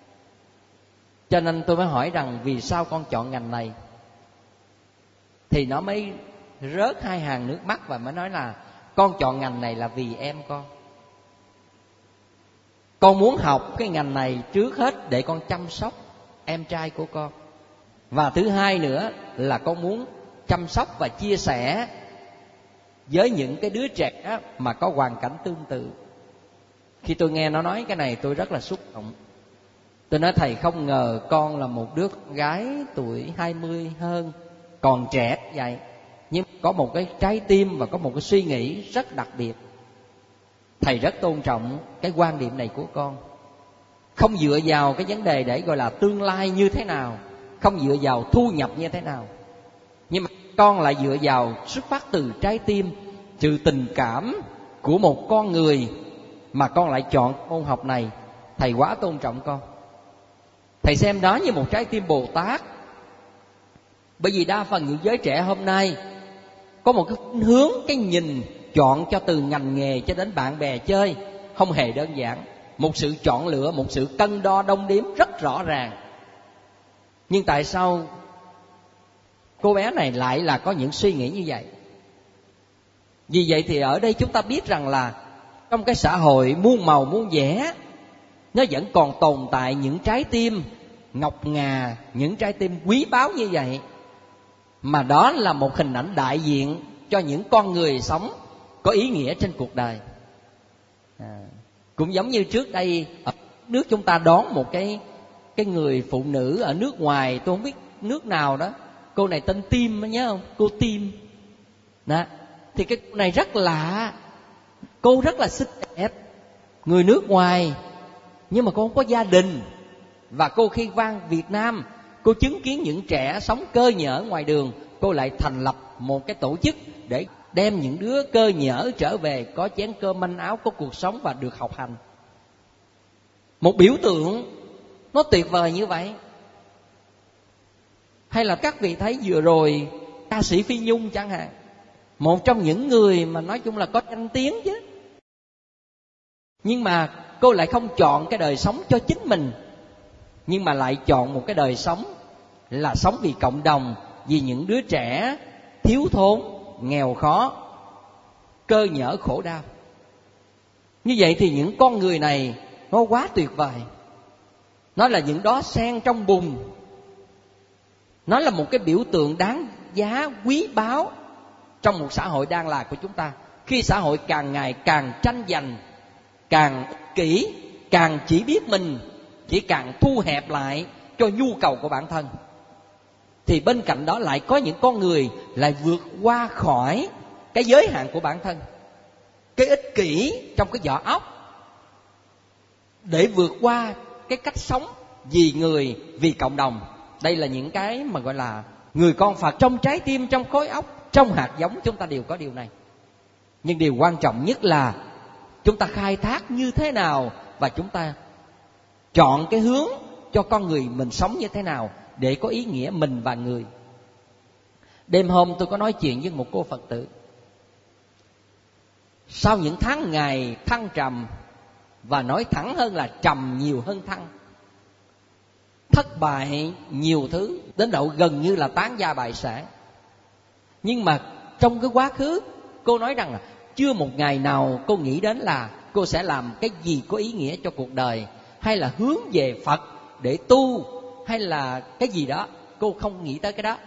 Cho nên tôi mới hỏi rằng vì sao con chọn ngành này, thì nó mới rớt 2 hàng nước mắt và mới nói là con chọn ngành này là vì em con muốn học cái ngành này trước hết để con chăm sóc em trai của con, và thứ hai nữa là con muốn chăm sóc và chia sẻ với những cái đứa trẻ mà có hoàn cảnh tương tự. Khi tôi nghe nó nói cái này, tôi rất là xúc động. Tôi nói thầy không ngờ con là một đứa con gái tuổi 20 hơn, còn trẻ vậy, nhưng có một cái trái tim và có một cái suy nghĩ rất đặc biệt. Thầy rất tôn trọng cái quan điểm này của con. Không dựa vào cái vấn đề để gọi là tương lai như thế nào, không dựa vào thu nhập như thế nào, nhưng mà con lại dựa vào xuất phát từ trái tim, từ tình cảm của một con người mà con lại chọn môn học này. Thầy quá tôn trọng con. Thầy xem đó như một trái tim Bồ Tát. Bởi vì đa phần những giới trẻ hôm nay có một cái hướng, cái nhìn chọn cho từ ngành nghề cho đến bạn bè chơi không hề đơn giản. Một sự chọn lựa, một sự cân đo đong đếm rất rõ ràng. Nhưng tại sao cô bé này lại là có những suy nghĩ như vậy? Vì vậy thì ở đây chúng ta biết rằng là trong cái xã hội muôn màu muôn vẻ, nó vẫn còn tồn tại những trái tim ngọc ngà, những trái tim quý báu như vậy. mà đó là một hình ảnh đại diện cho những con người sống có ý nghĩa trên cuộc đời. Cũng giống như trước đây ở nước chúng ta đón một cái người phụ nữ ở nước ngoài, tôi không biết nước nào đó, cô này tên Tim, nhớ không? Cô Tim đó. Thì cái cô này rất lạ, cô rất là xinh đẹp, người nước ngoài, nhưng mà cô không có gia đình. Và cô khi vang Việt Nam, cô chứng kiến những trẻ sống cơ nhỡ ngoài đường, cô lại thành lập một cái tổ chức để đem những đứa cơ nhỡ trở về có chén cơm manh áo, có cuộc sống và được học hành. Một biểu tượng nó tuyệt vời như vậy. Hay là các vị thấy vừa rồi ca sĩ Phi Nhung chẳng hạn, một trong những người mà nói chung là có danh tiếng chứ, nhưng mà cô lại không chọn cái đời sống cho chính mình, nhưng mà lại chọn một cái đời sống là sống vì cộng đồng, vì những đứa trẻ thiếu thốn, nghèo khó, cơ nhỡ khổ đau. Như vậy thì những con người này nó quá tuyệt vời. Nó là những đóa sen trong bùn. Nó là một cái biểu tượng đáng giá quý báu trong một xã hội đang là của chúng ta. Khi xã hội càng ngày càng tranh giành, càng ích kỷ, càng chỉ biết mình, chỉ càng thu hẹp lại cho nhu cầu của bản thân, thì bên cạnh đó lại có những con người lại vượt qua khỏi cái giới hạn của bản thân, cái ích kỷ trong cái vỏ óc, để vượt qua cái cách sống vì người, vì cộng đồng. Đây là những cái mà gọi là người con Phật. Trong trái tim, trong khối óc, trong hạt giống chúng ta đều có điều này. Nhưng điều quan trọng nhất là chúng ta khai thác như thế nào, và chúng ta chọn cái hướng cho con người mình sống như thế nào để có ý nghĩa mình và người. Đêm hôm tôi có nói chuyện với một cô Phật tử. Sau những tháng ngày thăng trầm, và nói thẳng hơn là trầm nhiều hơn thăng, thất bại nhiều thứ đến độ gần như là tán gia bại sản, nhưng mà trong cái quá khứ cô nói rằng là chưa một ngày nào cô nghĩ đến là cô sẽ làm cái gì có ý nghĩa cho cuộc đời, hay là hướng về Phật để tu, hay là cái gì đó. Cô không nghĩ tới cái đó,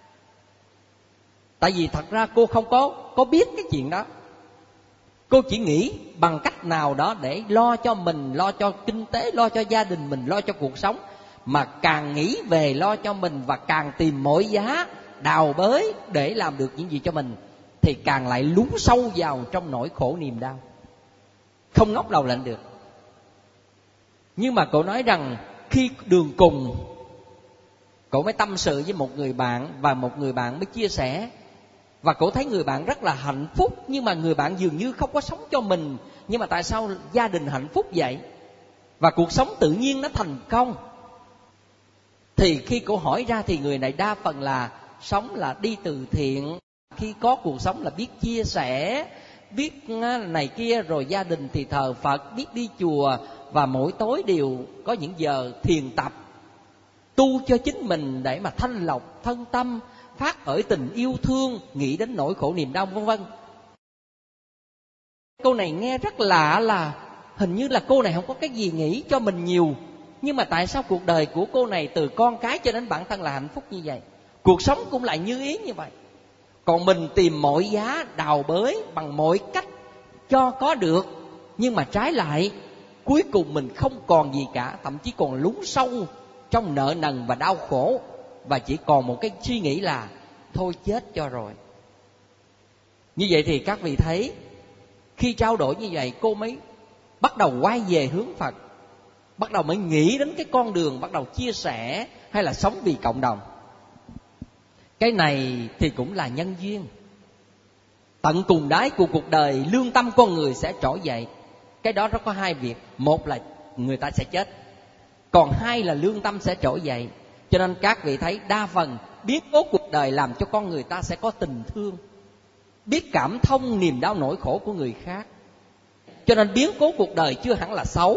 tại vì thật ra cô không có biết cái chuyện đó. Cô chỉ nghĩ bằng cách nào đó để lo cho mình, lo cho kinh tế, lo cho gia đình mình, lo cho cuộc sống. Mà càng nghĩ về lo cho mình và càng tìm mọi giá đào bới để làm được những gì cho mình, thì càng lại lún sâu vào trong nỗi khổ niềm đau, không ngóc đầu lên được. Nhưng mà cậu nói rằng khi đường cùng, cậu mới tâm sự với một người bạn, và một người bạn mới chia sẻ, và cậu thấy người bạn rất là hạnh phúc, nhưng mà người bạn dường như không có sống cho mình. Nhưng mà tại sao gia đình hạnh phúc vậy, và cuộc sống tự nhiên nó thành công? Thì khi cậu hỏi ra thì người này đa phần là sống là đi từ thiện, khi có cuộc sống là biết chia sẻ, biết này kia, rồi gia đình thì thờ Phật, biết đi chùa, và mỗi tối đều có những giờ thiền tập, tu cho chính mình để mà thanh lọc thân tâm, phát khởi tình yêu thương, nghĩ đến nỗi khổ niềm đau vân vân. Câu này nghe rất lạ, là hình như là cô này không có cái gì nghĩ cho mình nhiều, nhưng mà tại sao cuộc đời của cô này từ con cái cho đến bản thân là hạnh phúc như vậy? Cuộc sống cũng lại như ý như vậy. Còn mình tìm mọi giá đào bới bằng mọi cách cho có được, nhưng mà trái lại cuối cùng mình không còn gì cả, thậm chí còn lún sâu trong nợ nần và đau khổ, và chỉ còn một cái suy nghĩ là thôi chết cho rồi. Như vậy thì các vị thấy, khi trao đổi như vậy, cô mới bắt đầu quay về hướng Phật, bắt đầu mới nghĩ đến cái con đường, bắt đầu chia sẻ hay là sống vì cộng đồng. Cái này thì cũng là nhân duyên. Tận cùng đáy của cuộc đời, lương tâm con người sẽ trỗi dậy. Cái đó nó có hai việc: một là người ta sẽ chết, còn hai là lương tâm sẽ trỗi dậy. Cho nên các vị thấy đa phần biến cố cuộc đời làm cho con người ta sẽ có tình thương, biết cảm thông niềm đau nỗi khổ của người khác. Cho nên biến cố cuộc đời chưa hẳn là xấu.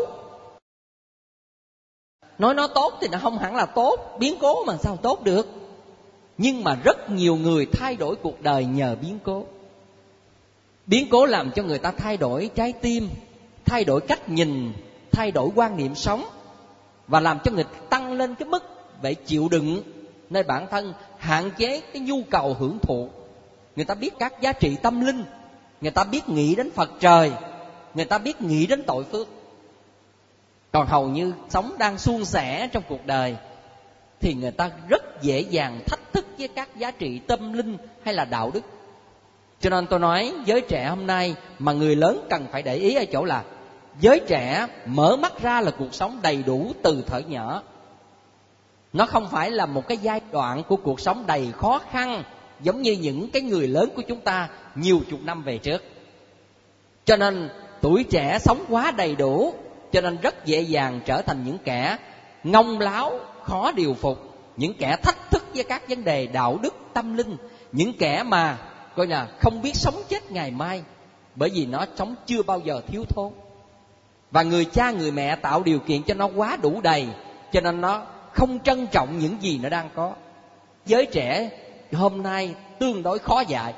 Nói nó tốt thì nó không hẳn là tốt, biến cố mà sao tốt được. Nhưng mà rất nhiều người thay đổi cuộc đời nhờ biến cố. Biến cố làm cho người ta thay đổi trái tim, thay đổi cách nhìn, thay đổi quan niệm sống, và làm cho người ta tăng lên cái mức về chịu đựng nơi bản thân, hạn chế cái nhu cầu hưởng thụ. Người ta biết các giá trị tâm linh, người ta biết nghĩ đến Phật trời, người ta biết nghĩ đến tội phước. Còn hầu như sống đang suôn sẻ trong cuộc đời thì người ta rất dễ dàng thách thức với các giá trị tâm linh hay là đạo đức. Cho nên tôi nói giới trẻ hôm nay mà người lớn cần phải để ý ở chỗ là giới trẻ mở mắt ra là cuộc sống đầy đủ từ thuở nhỏ. Nó không phải là một cái giai đoạn của cuộc sống đầy khó khăn giống như những cái người lớn của chúng ta nhiều chục năm về trước. Cho nên tuổi trẻ sống quá đầy đủ, cho nên rất dễ dàng trở thành những kẻ ngông láo, khó điều phục, những kẻ thách thức với các vấn đề đạo đức, tâm linh, những kẻ mà coi là không biết sống chết ngày mai, bởi vì nó sống chưa bao giờ thiếu thốn. Và người cha người mẹ tạo điều kiện cho nó quá đủ đầy, cho nên nó không trân trọng những gì nó đang có. Giới trẻ hôm nay tương đối khó dạy.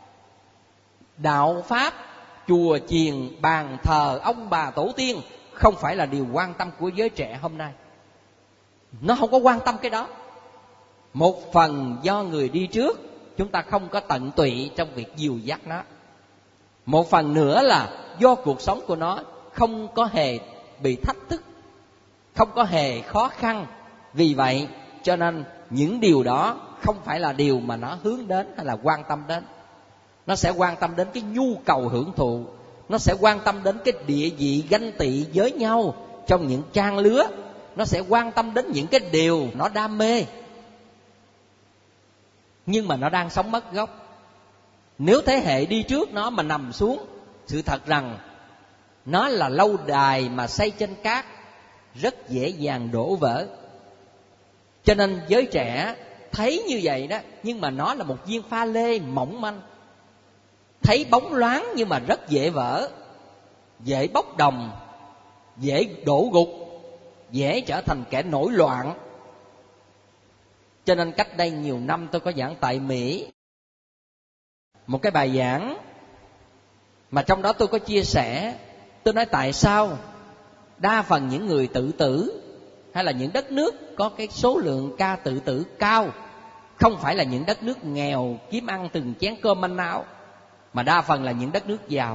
Đạo pháp, chùa chiền, bàn thờ ông bà tổ tiên không phải là điều quan tâm của giới trẻ hôm nay. Nó không có quan tâm cái đó. Một phần do người đi trước chúng ta không có tận tụy trong việc dìu dắt nó. Một phần nữa là do cuộc sống của nó không có hề bị thách thức, không có hề khó khăn. Vì vậy cho nên những điều đó không phải là điều mà nó hướng đến hay là quan tâm đến. Nó sẽ quan tâm đến cái nhu cầu hưởng thụ, nó sẽ quan tâm đến cái địa vị ganh tị với nhau trong những trang lứa, nó sẽ quan tâm đến những cái điều nó đam mê. Nhưng mà nó đang sống mất gốc. Nếu thế hệ đi trước nó mà nằm xuống, sự thật rằng nó là lâu đài mà xây trên cát, rất dễ dàng đổ vỡ. Cho nên giới trẻ thấy như vậy đó, nhưng mà nó là một viên pha lê mỏng manh, thấy bóng loáng nhưng mà rất dễ vỡ, dễ bốc đồng, dễ đổ gục, dễ trở thành kẻ nổi loạn. Cho nên cách đây nhiều năm tôi có giảng tại Mỹ một cái bài giảng mà trong đó tôi có chia sẻ. Tôi nói tại sao đa phần những người tự tử hay là những đất nước có cái số lượng ca tự tử cao không phải là những đất nước nghèo kiếm ăn từng chén cơm manh áo, mà đa phần là những đất nước giàu.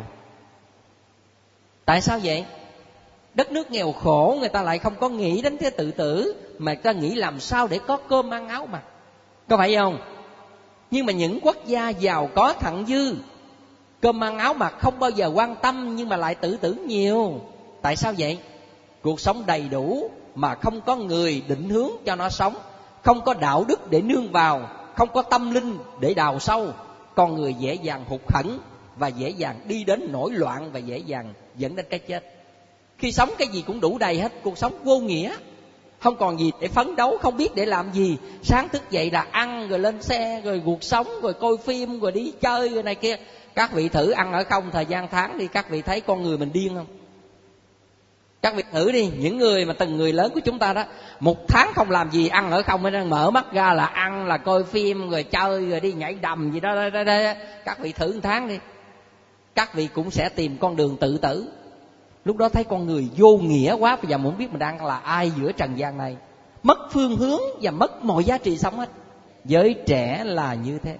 Tại sao vậy? Đất nước nghèo khổ người ta lại không có nghĩ đến cái tự tử, mà người ta nghĩ làm sao để có cơm ăn áo mặc, có phải không? Nhưng mà những quốc gia giàu có thặng dư, cơm ăn áo mặc không bao giờ quan tâm, nhưng mà lại tự tử nhiều. Tại sao vậy? Cuộc sống đầy đủ mà không có người định hướng cho nó sống, không có đạo đức để nương vào, không có tâm linh để đào sâu, con người dễ dàng hụt hẫng và dễ dàng đi đến nổi loạn và dễ dàng dẫn đến cái chết. Khi sống cái gì cũng đủ đầy hết, cuộc sống vô nghĩa, không còn gì để phấn đấu, không biết để làm gì. Sáng thức dậy là ăn, rồi lên xe, rồi cuộc sống, rồi coi phim, rồi đi chơi, rồi này kia. Các vị thử ăn ở không thời gian tháng đi, các vị thấy con người mình điên không? Các vị thử đi, những người mà từng người lớn của chúng ta đó, một tháng không làm gì, ăn ở không, mới mở mắt ra là ăn, là coi phim, rồi chơi, rồi đi nhảy đầm gì đó. Các vị thử một tháng đi, các vị cũng sẽ tìm con đường tự tử. Lúc đó thấy con người vô nghĩa quá, bây giờ muốn biết mình đang là ai giữa trần gian này, mất phương hướng và mất mọi giá trị sống hết. Giới trẻ là như thế.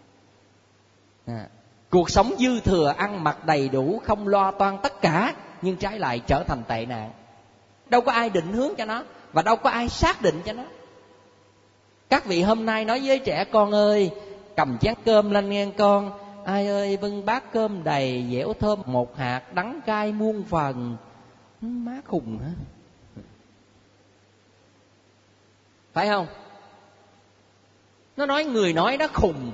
Cuộc sống dư thừa, ăn mặc đầy đủ, không lo toan tất cả, nhưng trái lại trở thành tệ nạn. Đâu có ai định hướng cho nó, và đâu có ai xác định cho nó. Các vị hôm nay nói với trẻ: con ơi, cầm chén cơm lên nghe con. Ai ơi, bưng bát cơm đầy, dẻo thơm một hạt, đắng cay muôn phần. Má khùng hả? Phải không? Nó nói người nói nó khùng.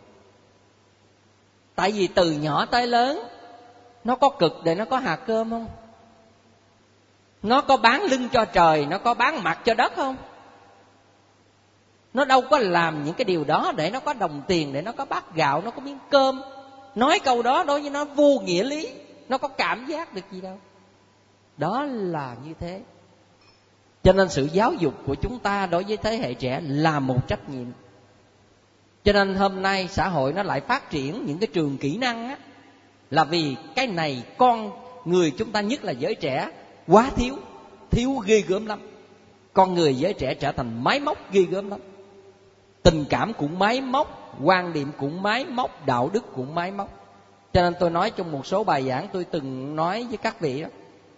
Tại vì từ nhỏ tới lớn nó có cực để nó có hạt cơm không? Nó có bán lưng cho trời, nó có bán mặt cho đất không? Nó đâu có làm những cái điều đó để nó có đồng tiền, để nó có bát gạo, nó có miếng cơm. Nói câu đó đối với nó vô nghĩa lý, nó có cảm giác được gì đâu. Đó là như thế. Cho nên sự giáo dục của chúng ta đối với thế hệ trẻ là một trách nhiệm. Cho nên hôm nay xã hội nó lại phát triển những cái trường kỹ năng á, là vì cái này con người chúng ta, nhất là giới trẻ, quá thiếu ghê gớm lắm. Con người giới trẻ trở thành máy móc ghê gớm lắm. tình cảm cũng máy móc, quan điểm cũng máy móc, đạo đức cũng máy móc. Cho nên tôi nói trong một số bài giảng, tôi từng nói với các vị đó,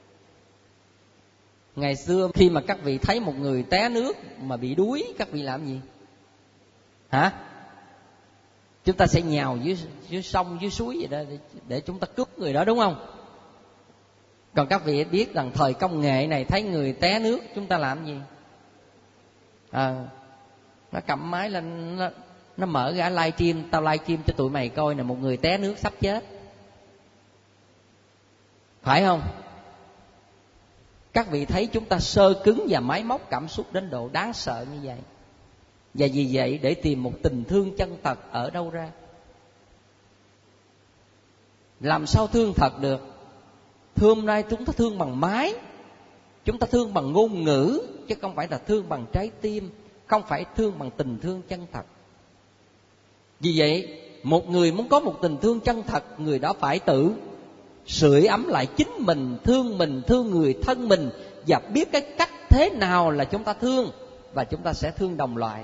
ngày xưa khi mà các vị thấy một người té nước mà bị đuối, các vị làm gì? Hả? Chúng ta sẽ nhào dưới sông, dưới suối vậy đó để chúng ta cứu người đó, đúng không? Còn các vị biết rằng thời công nghệ này, thấy người té nước chúng ta làm gì? Nó cầm máy lên, nó mở ra live stream, tao live stream cho tụi mày coi nè, một người té nước sắp chết. Phải không? Các vị thấy chúng ta sơ cứng và máy móc cảm xúc đến độ đáng sợ như vậy. Và vì vậy để tìm một tình thương chân thật ở đâu ra? Làm sao thương thật được? Hôm nay chúng ta thương bằng máy, chúng ta thương bằng ngôn ngữ, chứ không phải là thương bằng trái tim, không phải thương bằng tình thương chân thật. Vì vậy, một người muốn có một tình thương chân thật, người đó phải tự sưởi ấm lại chính mình, thương người thân mình, và biết cái cách thế nào là chúng ta thương, và chúng ta sẽ thương đồng loại.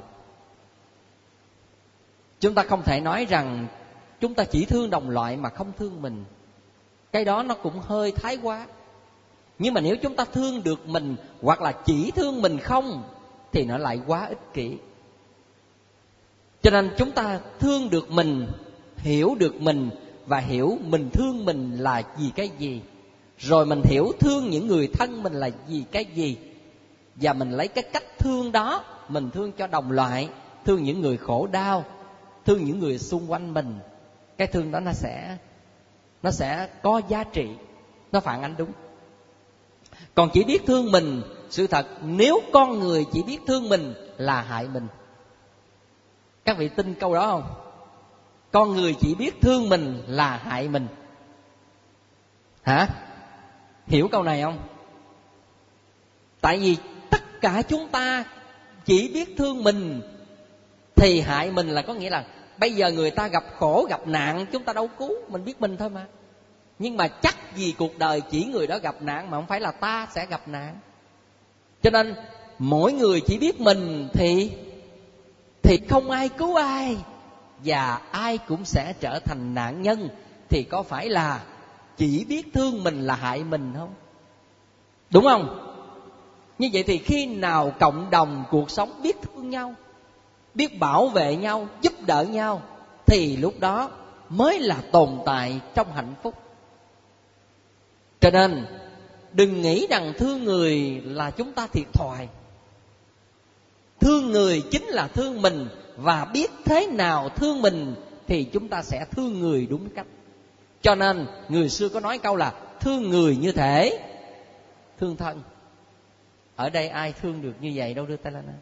Chúng ta không thể nói rằng chúng ta chỉ thương đồng loại mà không thương mình. Cái đó nó cũng hơi thái quá. Nhưng mà nếu chúng ta thương được mình, hoặc là chỉ thương mình không, thì nó lại quá ích kỷ. Cho nên chúng ta thương được mình, hiểu được mình, và hiểu mình thương mình là vì cái gì. Rồi mình hiểu thương những người thân mình là vì cái gì. Và mình lấy cái cách thương đó, mình thương cho đồng loại, thương những người khổ đau, thương những người xung quanh mình. Cái thương đó nó sẽ có giá trị, nó phản ánh đúng. Còn chỉ biết thương mình, sự thật nếu con người chỉ biết thương mình là hại mình. Các vị tin câu đó không? Con người chỉ biết thương mình là hại mình. Hả? Hiểu câu này không? Tại vì tất cả chúng ta chỉ biết thương mình thì hại mình, là có nghĩa là bây giờ người ta gặp khổ, gặp nạn, chúng ta đâu cứu, mình biết mình thôi mà. Nhưng mà chắc gì cuộc đời chỉ người đó gặp nạn, mà không phải là ta sẽ gặp nạn. Cho nên mỗi người chỉ biết mình thì không ai cứu ai, và ai cũng sẽ trở thành nạn nhân. Thì có phải là chỉ biết thương mình là hại mình không? Đúng không? Như vậy thì khi nào cộng đồng cuộc sống biết thương nhau, biết bảo vệ nhau, giúp đỡ nhau, thì lúc đó mới là tồn tại trong hạnh phúc. Cho nên đừng nghĩ rằng thương người là chúng ta thiệt thòi. Thương người chính là thương mình, và biết thế nào thương mình thì chúng ta sẽ thương người đúng cách. Cho nên người xưa có nói câu là thương người như thể thương thân. Ở đây ai thương được như vậy đâu, đưa tay lên.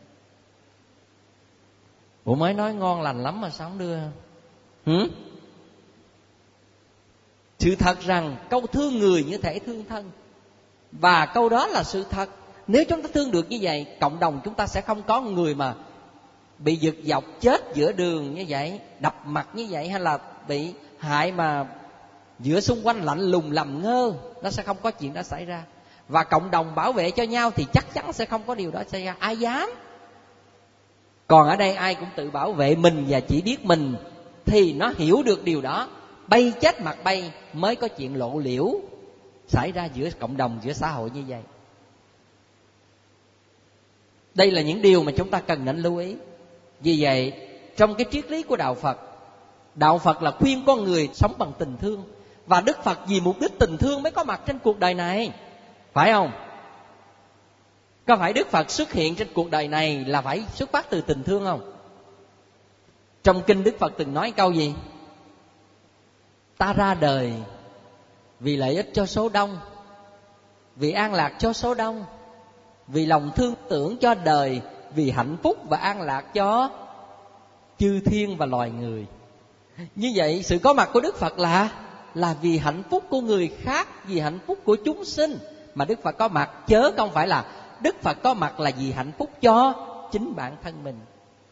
Ủa mới nói ngon lành lắm mà sao không đưa? Sự thật rằng câu thương người như thể thương thân, và câu đó là sự thật. Nếu chúng ta thương được như vậy, cộng đồng chúng ta sẽ không có người mà bị giật dọc chết giữa đường như vậy, đập mặt như vậy, hay là bị hại mà giữa xung quanh lạnh lùng làm ngơ. Nó sẽ không có chuyện đó xảy ra. Và cộng đồng bảo vệ cho nhau thì chắc chắn sẽ không có điều đó xảy ra. Ai dám? Còn ở đây ai cũng tự bảo vệ mình và chỉ biết mình, thì nó hiểu được điều đó, bay chết mặt bay, mới có chuyện lộ liễu xảy ra giữa cộng đồng, giữa xã hội như vậy. Đây là những điều mà chúng ta cần nên lưu ý. Vì vậy trong cái triết lý của đạo Phật là khuyên con người sống bằng tình thương. Và Đức Phật vì mục đích tình thương mới có mặt trên cuộc đời này, phải không? Có phải Đức Phật xuất hiện trên cuộc đời này là phải xuất phát từ tình thương không? Trong kinh Đức Phật từng nói câu gì? Ta ra đời vì lợi ích cho số đông, vì an lạc cho số đông, vì lòng thương tưởng cho đời, vì hạnh phúc và an lạc cho chư thiên và loài người. Như vậy sự có mặt của Đức Phật là vì hạnh phúc của người khác, vì hạnh phúc của chúng sinh mà Đức Phật có mặt, chớ không phải là Đức Phật có mặt là vì hạnh phúc cho chính bản thân mình.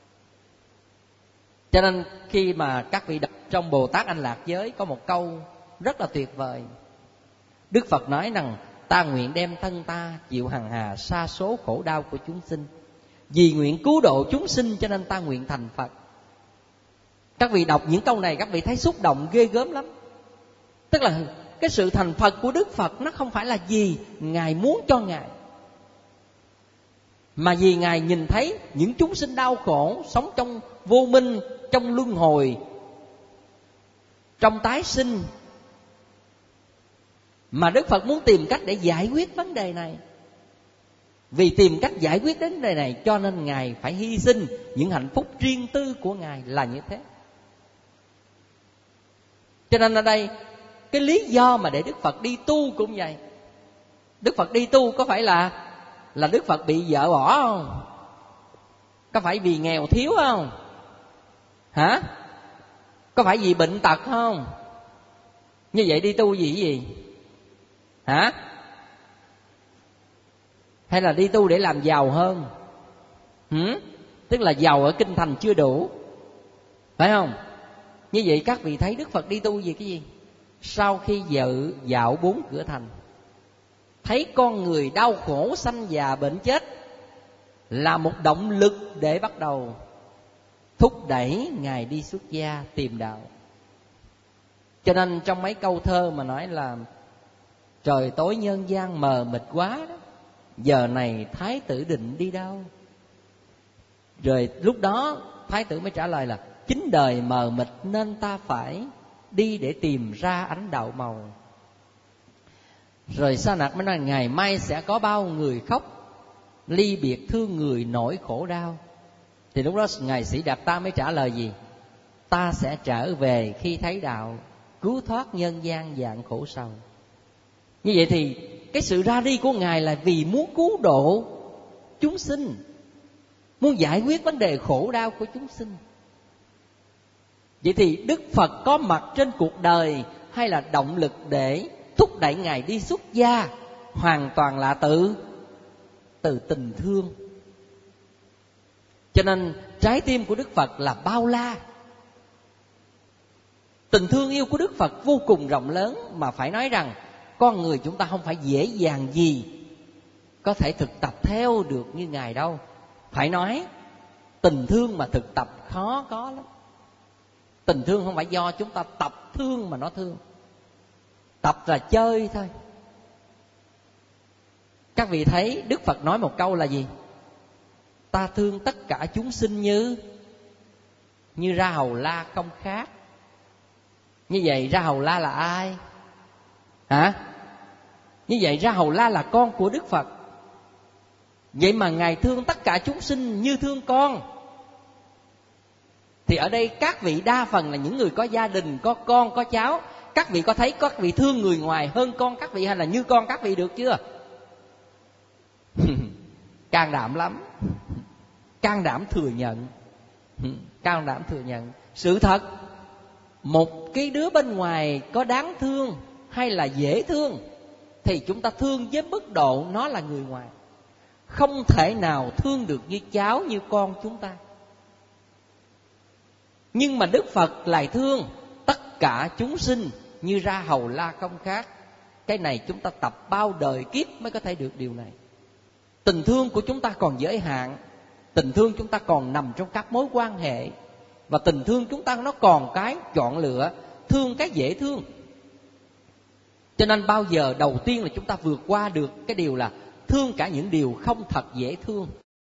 Cho nên khi mà các vị đọc trong Bồ Tát Anh Lạc Giới có một câu rất là tuyệt vời. Đức Phật nói rằng ta nguyện đem thân ta chịu hằng hà sa số khổ đau của chúng sinh, vì nguyện cứu độ chúng sinh cho nên ta nguyện thành Phật. Các vị đọc những câu này các vị thấy xúc động ghê gớm lắm. Tức là cái sự thành Phật của Đức Phật nó không phải là gì Ngài muốn cho Ngài, mà vì Ngài nhìn thấy những chúng sinh đau khổ, sống trong vô minh, trong luân hồi, trong tái sinh, mà Đức Phật muốn tìm cách để giải quyết vấn đề này. Vì tìm cách giải quyết đến vấn đề này cho nên Ngài phải hy sinh những hạnh phúc riêng tư của Ngài là như thế. Cho nên ở đây cái lý do mà để Đức Phật đi tu cũng vậy. Đức Phật đi tu có phải là Đức Phật bị vợ bỏ không? Có phải vì nghèo thiếu không? Hả? Có phải vì bệnh tật không? Như vậy đi tu gì? Hả? Hay là đi tu để làm giàu hơn? Tức là giàu ở kinh thành chưa đủ, phải không? Như vậy các vị thấy Đức Phật đi tu vì cái gì? Sau khi dạo 4 cửa thành, thấy con người đau khổ sanh già bệnh chết là một động lực để bắt đầu thúc đẩy Ngài đi xuất gia tìm đạo. Cho nên trong mấy câu thơ mà nói là trời tối nhân gian mờ mịt quá đó, giờ này Thái tử định đi đâu? Rồi lúc đó Thái tử mới trả lời là chính đời mờ mịt nên ta phải đi để tìm ra ánh đạo màu. Rồi Sa Nặc mới nói ngày mai sẽ có bao người khóc, ly biệt thương người nỗi khổ đau. Thì lúc đó Ngài Sĩ Đạt Ta mới trả lời gì? Ta sẽ trở về khi thấy đạo, cứu thoát nhân gian dạng khổ sầu. Như vậy thì cái sự ra đi của Ngài là vì muốn cứu độ chúng sinh, muốn giải quyết vấn đề khổ đau của chúng sinh. Vậy thì Đức Phật có mặt trên cuộc đời hay là động lực để thúc đẩy Ngài đi xuất gia hoàn toàn là từ tình thương. Cho nên trái tim của Đức Phật là bao la. Tình thương yêu của Đức Phật vô cùng rộng lớn, mà phải nói rằng con người chúng ta không phải dễ dàng gì có thể thực tập theo được như Ngài đâu. Phải nói tình thương mà thực tập khó có lắm. Tình thương không phải do chúng ta tập thương mà nó thương. Tập là chơi thôi. Các vị thấy Đức Phật nói một câu là gì? Ta thương tất cả chúng sinh như Ra Hầu La không khác. Như vậy Ra Hầu La là ai? Hả? Như vậy Ra Hầu La là con của Đức Phật. Vậy mà Ngài thương tất cả chúng sinh như thương con. Thì ở đây các vị đa phần là những người có gia đình, có con, có cháu. Các vị có thấy các vị thương người ngoài hơn con các vị hay là như con các vị được chưa? Can đảm lắm. Can đảm thừa nhận. Can đảm thừa nhận. Sự thật, một cái đứa bên ngoài có đáng thương hay là dễ thương thì chúng ta thương với mức độ nó là người ngoài. Không thể nào thương được như cháu, như con chúng ta. Nhưng mà Đức Phật lại thương tất cả chúng sinh như Ra Hầu La không khác. Cái này chúng ta tập bao đời kiếp mới có thể được điều này. Tình thương của chúng ta còn giới hạn. Tình thương chúng ta còn nằm trong các mối quan hệ. Và tình thương chúng ta nó còn cái chọn lựa, thương cái dễ thương. Cho nên bao giờ đầu tiên là chúng ta vượt qua được cái điều là thương cả những điều không thật dễ thương.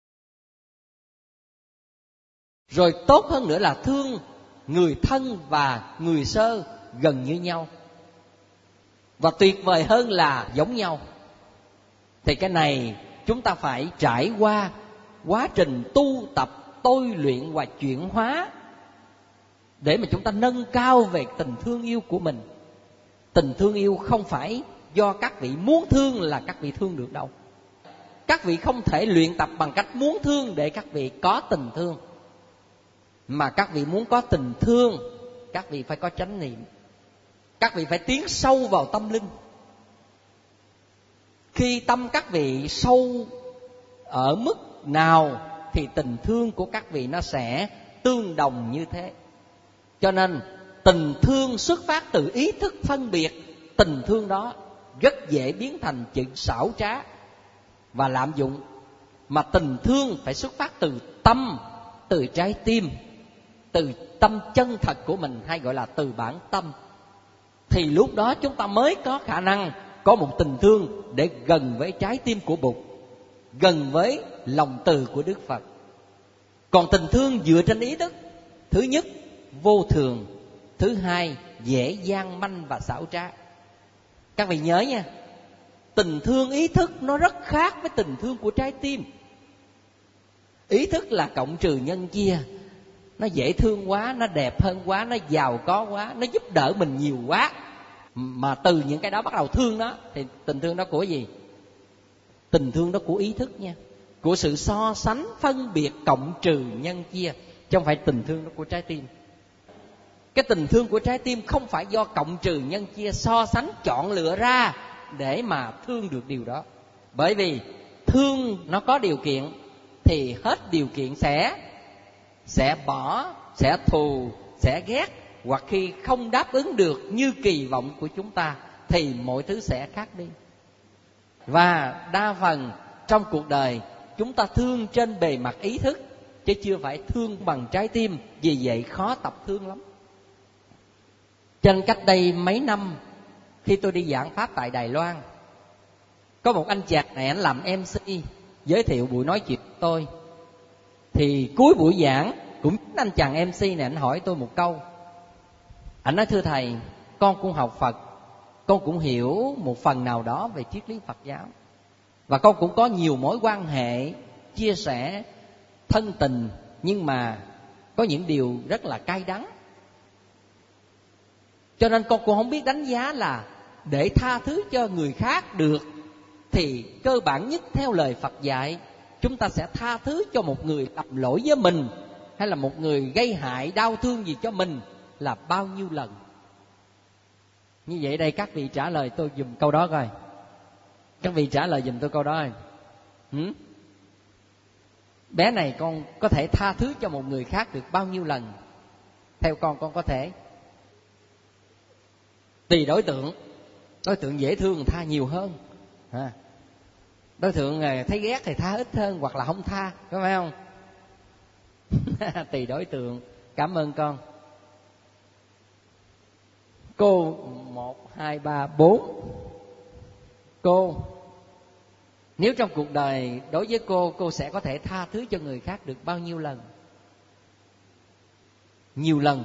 Rồi tốt hơn nữa là thương người thân và người sơ gần như nhau. Và tuyệt vời hơn là giống nhau. Thì cái này chúng ta phải trải qua quá trình tu tập, tôi luyện và chuyển hóa để mà chúng ta nâng cao về tình thương yêu của mình. Tình thương yêu không phải do các vị muốn thương là các vị thương được đâu. Các vị không thể luyện tập bằng cách muốn thương để các vị có tình thương. Mà các vị muốn có tình thương, các vị phải có chánh niệm. Các vị phải tiến sâu vào tâm linh. Khi tâm các vị sâu ở mức nào thì tình thương của các vị nó sẽ tương đồng như thế. Cho nên tình thương xuất phát từ ý thức phân biệt. Tình thương đó rất dễ biến thành chuyện xảo trá và lạm dụng. mà tình thương phải xuất phát từ tâm, từ trái tim, từ tâm chân thật của mình, hay gọi là từ bản tâm, thì lúc đó chúng ta mới có khả năng có một tình thương để gần với trái tim của Bụt, gần với lòng từ của Đức Phật. Còn tình thương dựa trên ý thức, thứ nhất vô thường, thứ hai dễ gian manh và xảo trá. Các vị nhớ nha, tình thương ý thức nó rất khác với tình thương của trái tim. Ý thức là cộng trừ nhân chia, nó dễ thương quá, nó đẹp hơn quá, nó giàu có quá, nó giúp đỡ mình nhiều quá, mà từ những cái đó bắt đầu thương nó, thì tình thương đó của gì? Tình thương đó của ý thức nha, của sự so sánh, phân biệt, cộng trừ, nhân chia, chứ không phải tình thương đó của trái tim. Cái tình thương của trái tim không phải do cộng trừ, nhân chia, so sánh, chọn lựa ra để mà thương được điều đó. Bởi vì thương nó có điều kiện thì hết điều kiện sẽ bỏ, sẽ thù, sẽ ghét, hoặc khi không đáp ứng được như kỳ vọng của chúng ta thì mọi thứ sẽ khác đi. Và đa phần trong cuộc đời chúng ta thương trên bề mặt ý thức, chứ chưa phải thương bằng trái tim, vì vậy khó tập thương lắm. Cho nên cách đây mấy năm, khi tôi đi giảng pháp tại Đài Loan, có một anh chàng này, anh làm MC giới thiệu buổi nói chuyện của tôi. Thì cuối buổi giảng, cũng anh chàng MC này, anh hỏi tôi một câu. Anh nói: thưa thầy, con cũng học Phật, con cũng hiểu một phần nào đó về triết lý Phật giáo, và con cũng có nhiều mối quan hệ chia sẻ thân tình, nhưng mà có những điều rất là cay đắng. Cho nên con cũng không biết đánh giá là để tha thứ cho người khác được thì cơ bản nhất theo lời Phật dạy, chúng ta sẽ tha thứ cho một người lầm lỗi với mình, hay là một người gây hại đau thương gì cho mình là bao nhiêu lần. Như vậy đây, các vị trả lời tôi dùm câu đó coi. Các vị trả lời dùm tôi câu đó coi. Bé này con có thể tha thứ cho một người khác được bao nhiêu lần? Theo con có thể. Tùy đối tượng. Đối tượng dễ thương tha nhiều hơn, đối tượng thấy ghét thì tha ít hơn, hoặc là không tha, có phải không? Tùy đối tượng. Cảm ơn con. Cô 1, 2, 3, 4. Cô, nếu trong cuộc đời đối với cô sẽ có thể tha thứ cho người khác được bao nhiêu lần? Nhiều lần.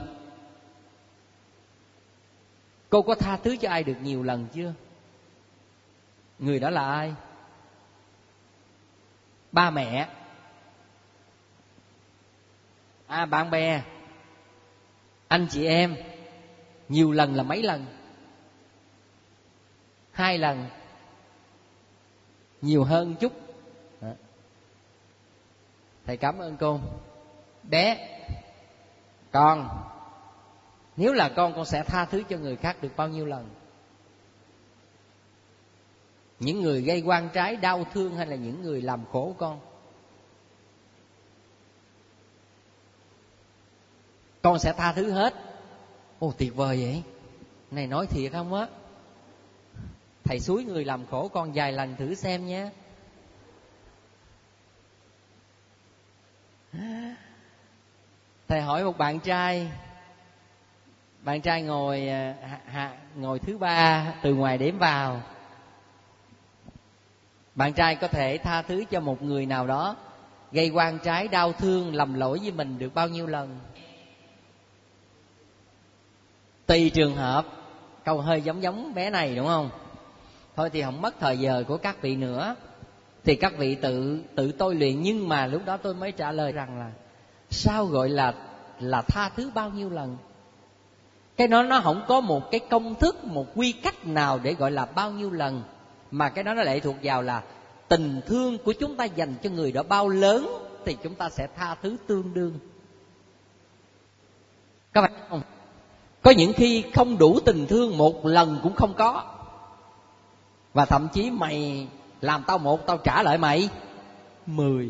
Cô có tha thứ cho ai được nhiều lần chưa? Người đó là ai? Ba mẹ, bạn bè, anh chị em. Nhiều lần là mấy lần? 2 lần. Nhiều hơn chút. Thầy cảm ơn cô. Bé, con, nếu là con sẽ tha thứ cho người khác được bao nhiêu lần? Những người gây oan trái, đau thương, hay là những người làm khổ con? Con sẽ tha thứ hết. Ồ, tuyệt vời vậy. Này nói thiệt không á? Thầy xúi người làm khổ con vài lần thử xem nhé. Thầy hỏi một bạn trai. Bạn trai ngồi thứ 3 từ ngoài đếm vào. Bạn trai có thể tha thứ cho một người nào đó gây oan trái, đau thương, lầm lỗi với mình được bao nhiêu lần? Tùy trường hợp. Câu hơi giống bé này đúng không? Thôi thì không mất thời giờ của các vị nữa, thì các vị tự tôi luyện. Nhưng mà lúc đó tôi mới trả lời rằng là sao gọi là tha thứ bao nhiêu lần? Cái đó nó không có một cái công thức, một quy cách nào để gọi là bao nhiêu lần, mà cái đó nó lệ thuộc vào là tình thương của chúng ta dành cho người đó bao lớn thì chúng ta sẽ tha thứ tương đương. Các bạn không? Có những khi không đủ tình thương, một lần cũng không có, và thậm chí mày làm tao 1, tao trả lại mày 10.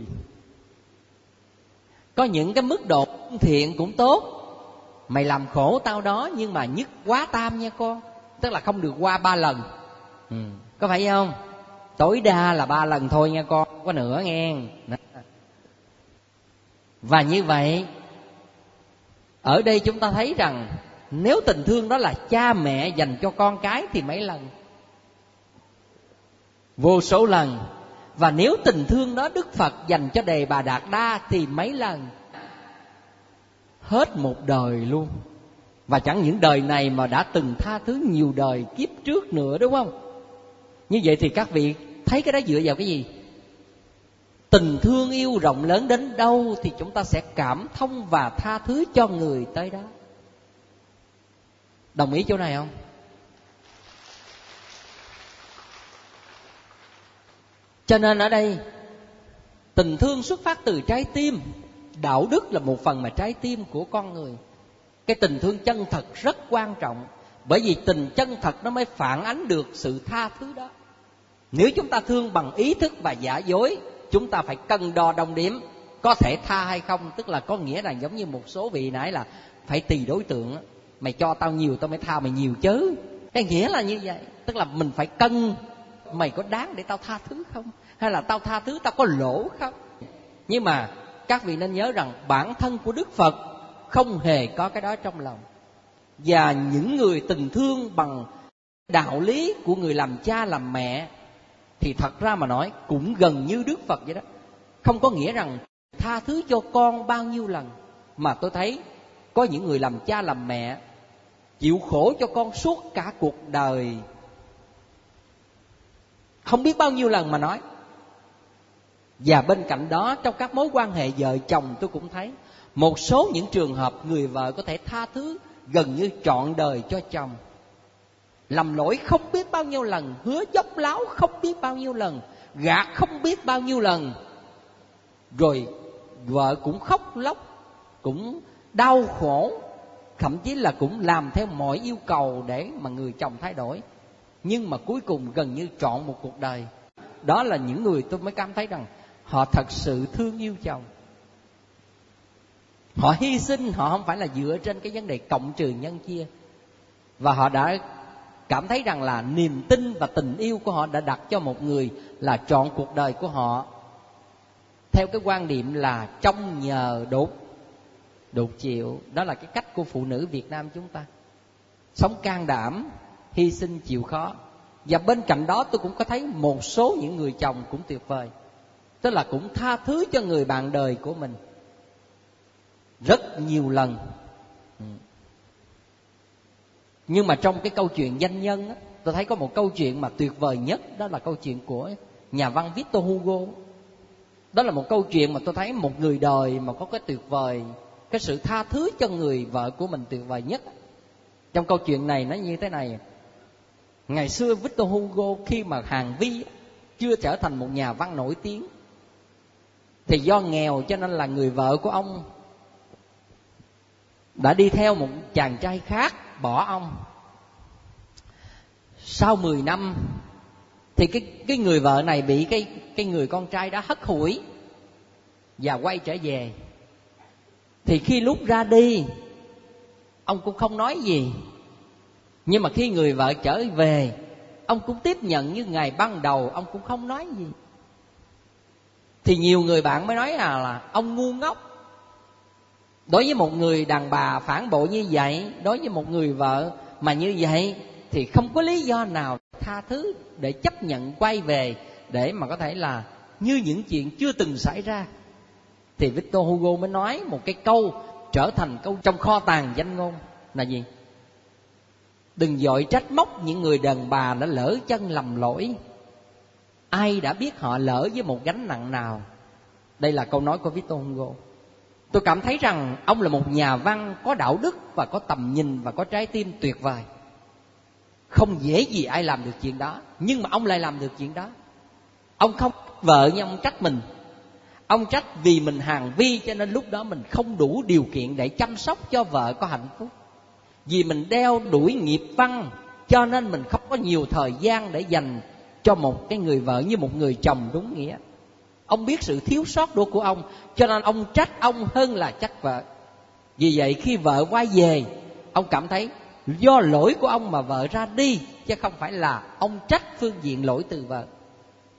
Có những cái mức độ thiện cũng tốt. Mày làm khổ tao đó, nhưng mà nhất quá tam nha con, tức là không được qua 3 lần. Có phải không? tối đa là 3 lần thôi nha con, không có nữa nghe. Và như vậy, ở đây chúng ta thấy rằng nếu tình thương đó là cha mẹ dành cho con cái thì mấy lần? Vô số lần. Và nếu tình thương đó Đức Phật dành cho Đề Bà Đạt Đa thì mấy lần? Hết một đời luôn. Và chẳng những đời này mà đã từng tha thứ nhiều đời kiếp trước nữa, đúng không? Như vậy thì các vị thấy cái đó dựa vào cái gì? Tình thương yêu rộng lớn đến đâu thì chúng ta sẽ cảm thông và tha thứ cho người tới đó. Đồng ý chỗ này không? Cho nên ở đây tình thương xuất phát từ trái tim. Đạo đức là một phần mà trái tim của con người. Cái tình thương chân thật rất quan trọng. Bởi vì tình chân thật nó mới phản ánh được sự tha thứ đó. Nếu chúng ta thương bằng ý thức và giả dối, chúng ta phải cân đo đong đếm có thể tha hay không. Tức là có nghĩa là giống như một số vị nãy là phải tùy đối tượng. Mày cho tao nhiều tao mới tha mày nhiều chứ. Cái nghĩa là như vậy. Tức là mình phải cân, mày có đáng để tao tha thứ không? Hay là tao tha thứ tao có lỗ không? Nhưng mà các vị nên nhớ rằng bản thân của Đức Phật không hề có cái đó trong lòng. Và những người tình thương bằng đạo lý của người làm cha làm mẹ thì thật ra mà nói cũng gần như Đức Phật vậy đó. Không có nghĩa rằng tha thứ cho con bao nhiêu lần. Mà tôi thấy có những người làm cha làm mẹ chịu khổ cho con suốt cả cuộc đời, không biết bao nhiêu lần mà nói. Và bên cạnh đó, trong các mối quan hệ vợ chồng, tôi cũng thấy một số những trường hợp người vợ có thể tha thứ gần như trọn đời cho chồng. Lầm lỗi không biết bao nhiêu lần, hứa dốc láo không biết bao nhiêu lần, gạt không biết bao nhiêu lần. Rồi vợ cũng khóc lóc, cũng đau khổ, thậm chí là cũng làm theo mọi yêu cầu để mà người chồng thay đổi. Nhưng mà cuối cùng gần như trọn một cuộc đời. Đó là những người tôi mới cảm thấy rằng họ thật sự thương yêu chồng. Họ hy sinh, họ không phải là dựa trên cái vấn đề cộng trừ nhân chia. Và họ đã cảm thấy rằng là niềm tin và tình yêu của họ đã đặt cho một người là trọn cuộc đời của họ. Theo cái quan điểm là trông nhờ đột chịu. Đó là cái cách của phụ nữ Việt Nam chúng ta. Sống can đảm, hy sinh chịu khó. Và bên cạnh đó tôi cũng có thấy một số những người chồng cũng tuyệt vời. Tức là cũng tha thứ cho người bạn đời của mình rất nhiều lần. Nhưng mà trong cái câu chuyện doanh nhân á, tôi thấy có một câu chuyện mà tuyệt vời nhất. Đó là câu chuyện của nhà văn Victor Hugo. Đó là một câu chuyện mà tôi thấy một người đời mà có cái tuyệt vời, cái sự tha thứ cho người vợ của mình tuyệt vời nhất. Trong câu chuyện này nó như thế này. Ngày xưa Victor Hugo khi mà Hàn Vi chưa trở thành một nhà văn nổi tiếng, thì do nghèo cho nên là người vợ của ông đã đi theo một chàng trai khác bỏ ông. Sau 10 năm thì cái người vợ này bị cái người con trai đó hất hủi và quay trở về. Thì khi lúc ra đi, ông cũng không nói gì. Nhưng mà khi người vợ trở về, ông cũng tiếp nhận như ngày ban đầu, ông cũng không nói gì. Thì nhiều người bạn mới nói là ông ngu ngốc. Đối với một người đàn bà phản bội như vậy, đối với một người vợ mà như vậy, thì không có lý do nào tha thứ để chấp nhận quay về, để mà có thể là như những chuyện chưa từng xảy ra. Thì Victor Hugo mới nói một cái câu trở thành câu trong kho tàng danh ngôn là gì? Đừng vội trách móc những người đàn bà đã lỡ chân lầm lỗi. Ai đã biết họ lỡ với một gánh nặng nào? Đây là câu nói của Victor Hugo. Tôi cảm thấy rằng ông là một nhà văn có đạo đức và có tầm nhìn và có trái tim tuyệt vời. Không dễ gì ai làm được chuyện đó, nhưng mà ông lại làm được chuyện đó. Ông không trách vợ nhưng ông trách mình. Ông trách vì mình Hàn Vi cho nên lúc đó mình không đủ điều kiện để chăm sóc cho vợ có hạnh phúc. Vì mình đeo đuổi nghiệp văn cho nên mình không có nhiều thời gian để dành cho một cái người vợ như một người chồng đúng nghĩa. Ông biết sự thiếu sót đó của ông, cho nên ông trách ông hơn là trách vợ. Vì vậy khi vợ quay về, ông cảm thấy do lỗi của ông mà vợ ra đi, chứ không phải là ông trách phương diện lỗi từ vợ.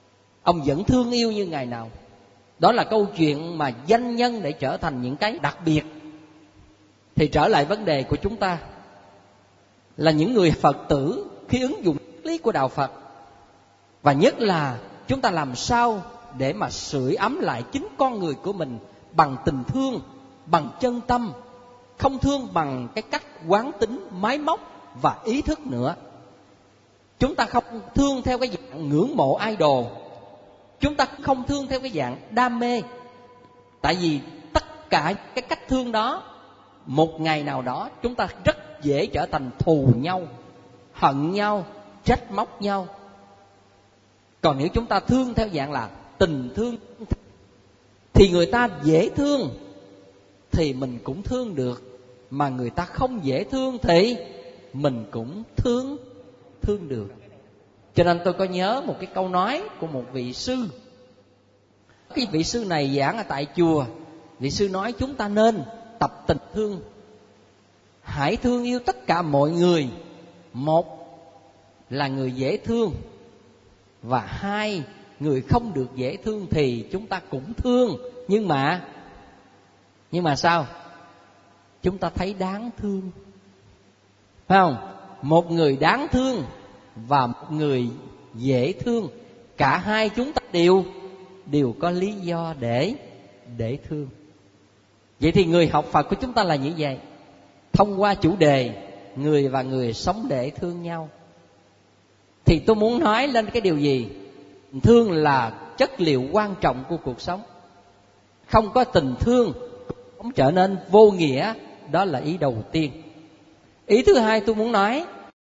ông vẫn thương yêu như ngày nào. Đó là câu chuyện mà danh nhân để trở thành những cái đặc biệt. Thì trở lại vấn đề của chúng ta là những người Phật tử khi ứng dụng lý của đạo Phật, và nhất là chúng ta làm sao để mà sưởi ấm lại chính con người của mình bằng tình thương, bằng chân tâm, không thương bằng cái cách quán tính, máy móc và ý thức nữa. Chúng ta không thương theo cái dạng ngưỡng mộ idol, chúng ta không thương theo cái dạng đam mê. Tại vì tất cả cái cách thương đó, một ngày nào đó chúng ta rất dễ trở thành thù nhau, hận nhau, trách móc nhau. Còn nếu chúng ta thương theo dạng là tình thương thì người ta dễ thương thì mình cũng thương được, mà người ta không dễ thương thì mình cũng thương được. Cho nên tôi có nhớ một cái câu nói của một vị sư. Cái vị sư này giảng ở tại chùa. Vị sư nói chúng ta nên tập tình thương. Hãy thương yêu tất cả mọi người. Một là người dễ thương, và hai, người không được dễ thương thì chúng ta cũng thương. Nhưng mà sao? Chúng ta thấy đáng thương, phải không? Một người đáng thương và một người dễ thương, cả hai chúng ta đều có lý do để thương. Vậy thì người học Phật của chúng ta là như vậy. Thông qua chủ đề người và người sống để thương nhau, thì tôi muốn nói lên cái điều gì? Thương là chất liệu quan trọng của cuộc sống. Không có tình thương cũng trở nên vô nghĩa. Đó là ý đầu tiên. Ý thứ hai tôi muốn nói,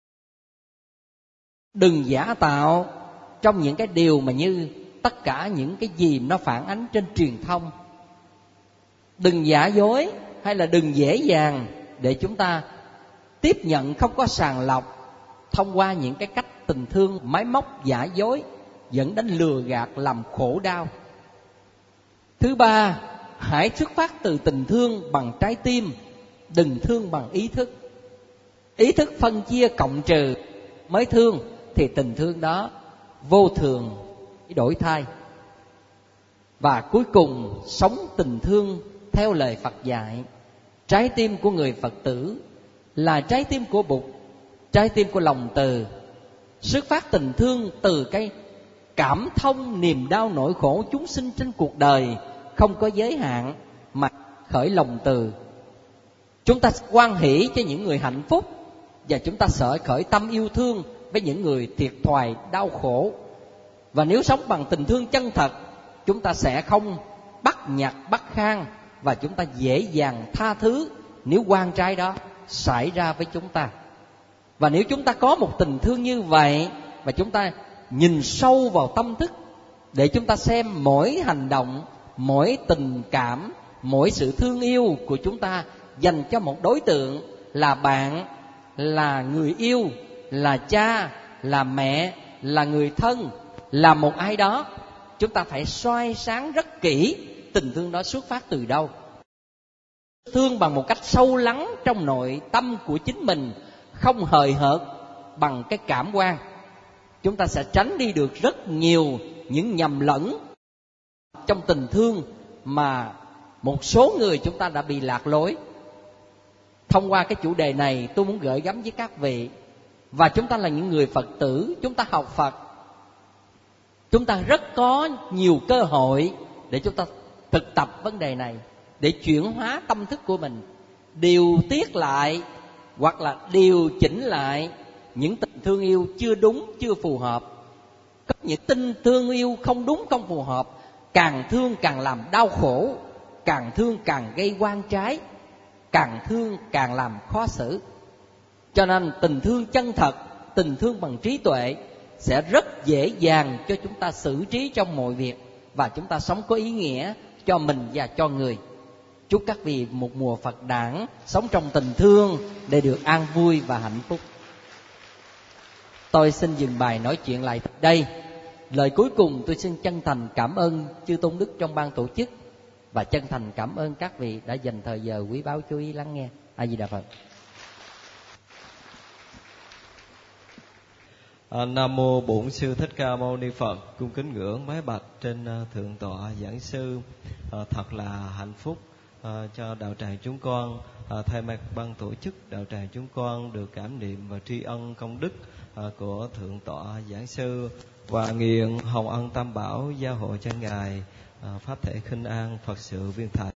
đừng giả tạo trong những cái điều mà như tất cả những cái gì nó phản ánh trên truyền thông. Đừng giả dối hay là đừng dễ dàng để chúng ta tiếp nhận không có sàng lọc thông qua những cái cách tình thương máy móc giả dối, dẫn đến lừa gạt làm khổ đau. Thứ ba, hãy xuất phát từ tình thương bằng trái tim, đừng thương bằng ý thức. Ý thức phân chia cộng trừ mới thương, thì tình thương đó vô thường, đổi thay. Và cuối cùng, sống tình thương theo lời Phật dạy. Trái tim của người Phật tử là trái tim của Bụt, trái tim của lòng từ. Xuất phát tình thương từ cái cảm thông niềm đau nỗi khổ chúng sinh trên cuộc đời không có giới hạn, mà khởi lòng từ. Chúng ta hoan hỷ cho những người hạnh phúc, và chúng ta sợ khởi tâm yêu thương với những người thiệt thòi đau khổ. Và nếu sống bằng tình thương chân thật, chúng ta sẽ không bắt nhặt bắt khang, và chúng ta dễ dàng tha thứ nếu oan trái đó xảy ra với chúng ta. Và nếu chúng ta có một tình thương như vậy, và chúng ta nhìn sâu vào tâm thức để chúng ta xem mỗi hành động, mỗi tình cảm, mỗi sự thương yêu của chúng ta dành cho một đối tượng, là bạn, là người yêu, là cha, là mẹ, là người thân, là một ai đó, chúng ta phải soi sáng rất kỹ tình thương đó xuất phát từ đâu. Thương bằng một cách sâu lắng trong nội tâm của chính mình, không hời hợt bằng cái cảm quan. Chúng ta sẽ tránh đi được rất nhiều những nhầm lẫn trong tình thương mà một số người chúng ta đã bị lạc lối. Thông qua cái chủ đề này, tôi muốn gửi gắm với các vị, và chúng ta là những người Phật tử, chúng ta học Phật, chúng ta rất có nhiều cơ hội để chúng ta thực tập vấn đề này, để chuyển hóa tâm thức của mình, điều tiết lại hoặc là điều chỉnh lại những tình thương yêu chưa đúng, chưa phù hợp. Có những tình thương yêu không đúng, không phù hợp, càng thương càng làm đau khổ, càng thương càng gây oan trái, càng thương càng làm khó xử. Cho nên tình thương chân thật, tình thương bằng trí tuệ sẽ rất dễ dàng cho chúng ta xử trí trong mọi việc, và chúng ta sống có ý nghĩa cho mình và cho người. Chúc các vị một mùa Phật đản sống trong tình thương để được an vui và hạnh phúc. Tôi xin dừng bài nói chuyện lại đây. Lời cuối cùng tôi xin chân thành cảm ơn chư tôn đức trong ban tổ chức, và chân thành cảm ơn các vị đã dành thời giờ quý báu chú ý lắng nghe. A Di Đà Phật. Nam mô Bổn Sư Thích Ca Mâu Ni Phật. Cung kính ngưỡng bái bạch trên thượng tọa giảng sư. Thật là hạnh phúc cho đạo tràng chúng con, thay mặt ban tổ chức đạo tràng chúng con được cảm niệm và tri ân công đức của thượng tọa giảng sư, và nguyện hồng ân tam bảo gia hộ cho ngài pháp thể khinh an, Phật sự viên thành.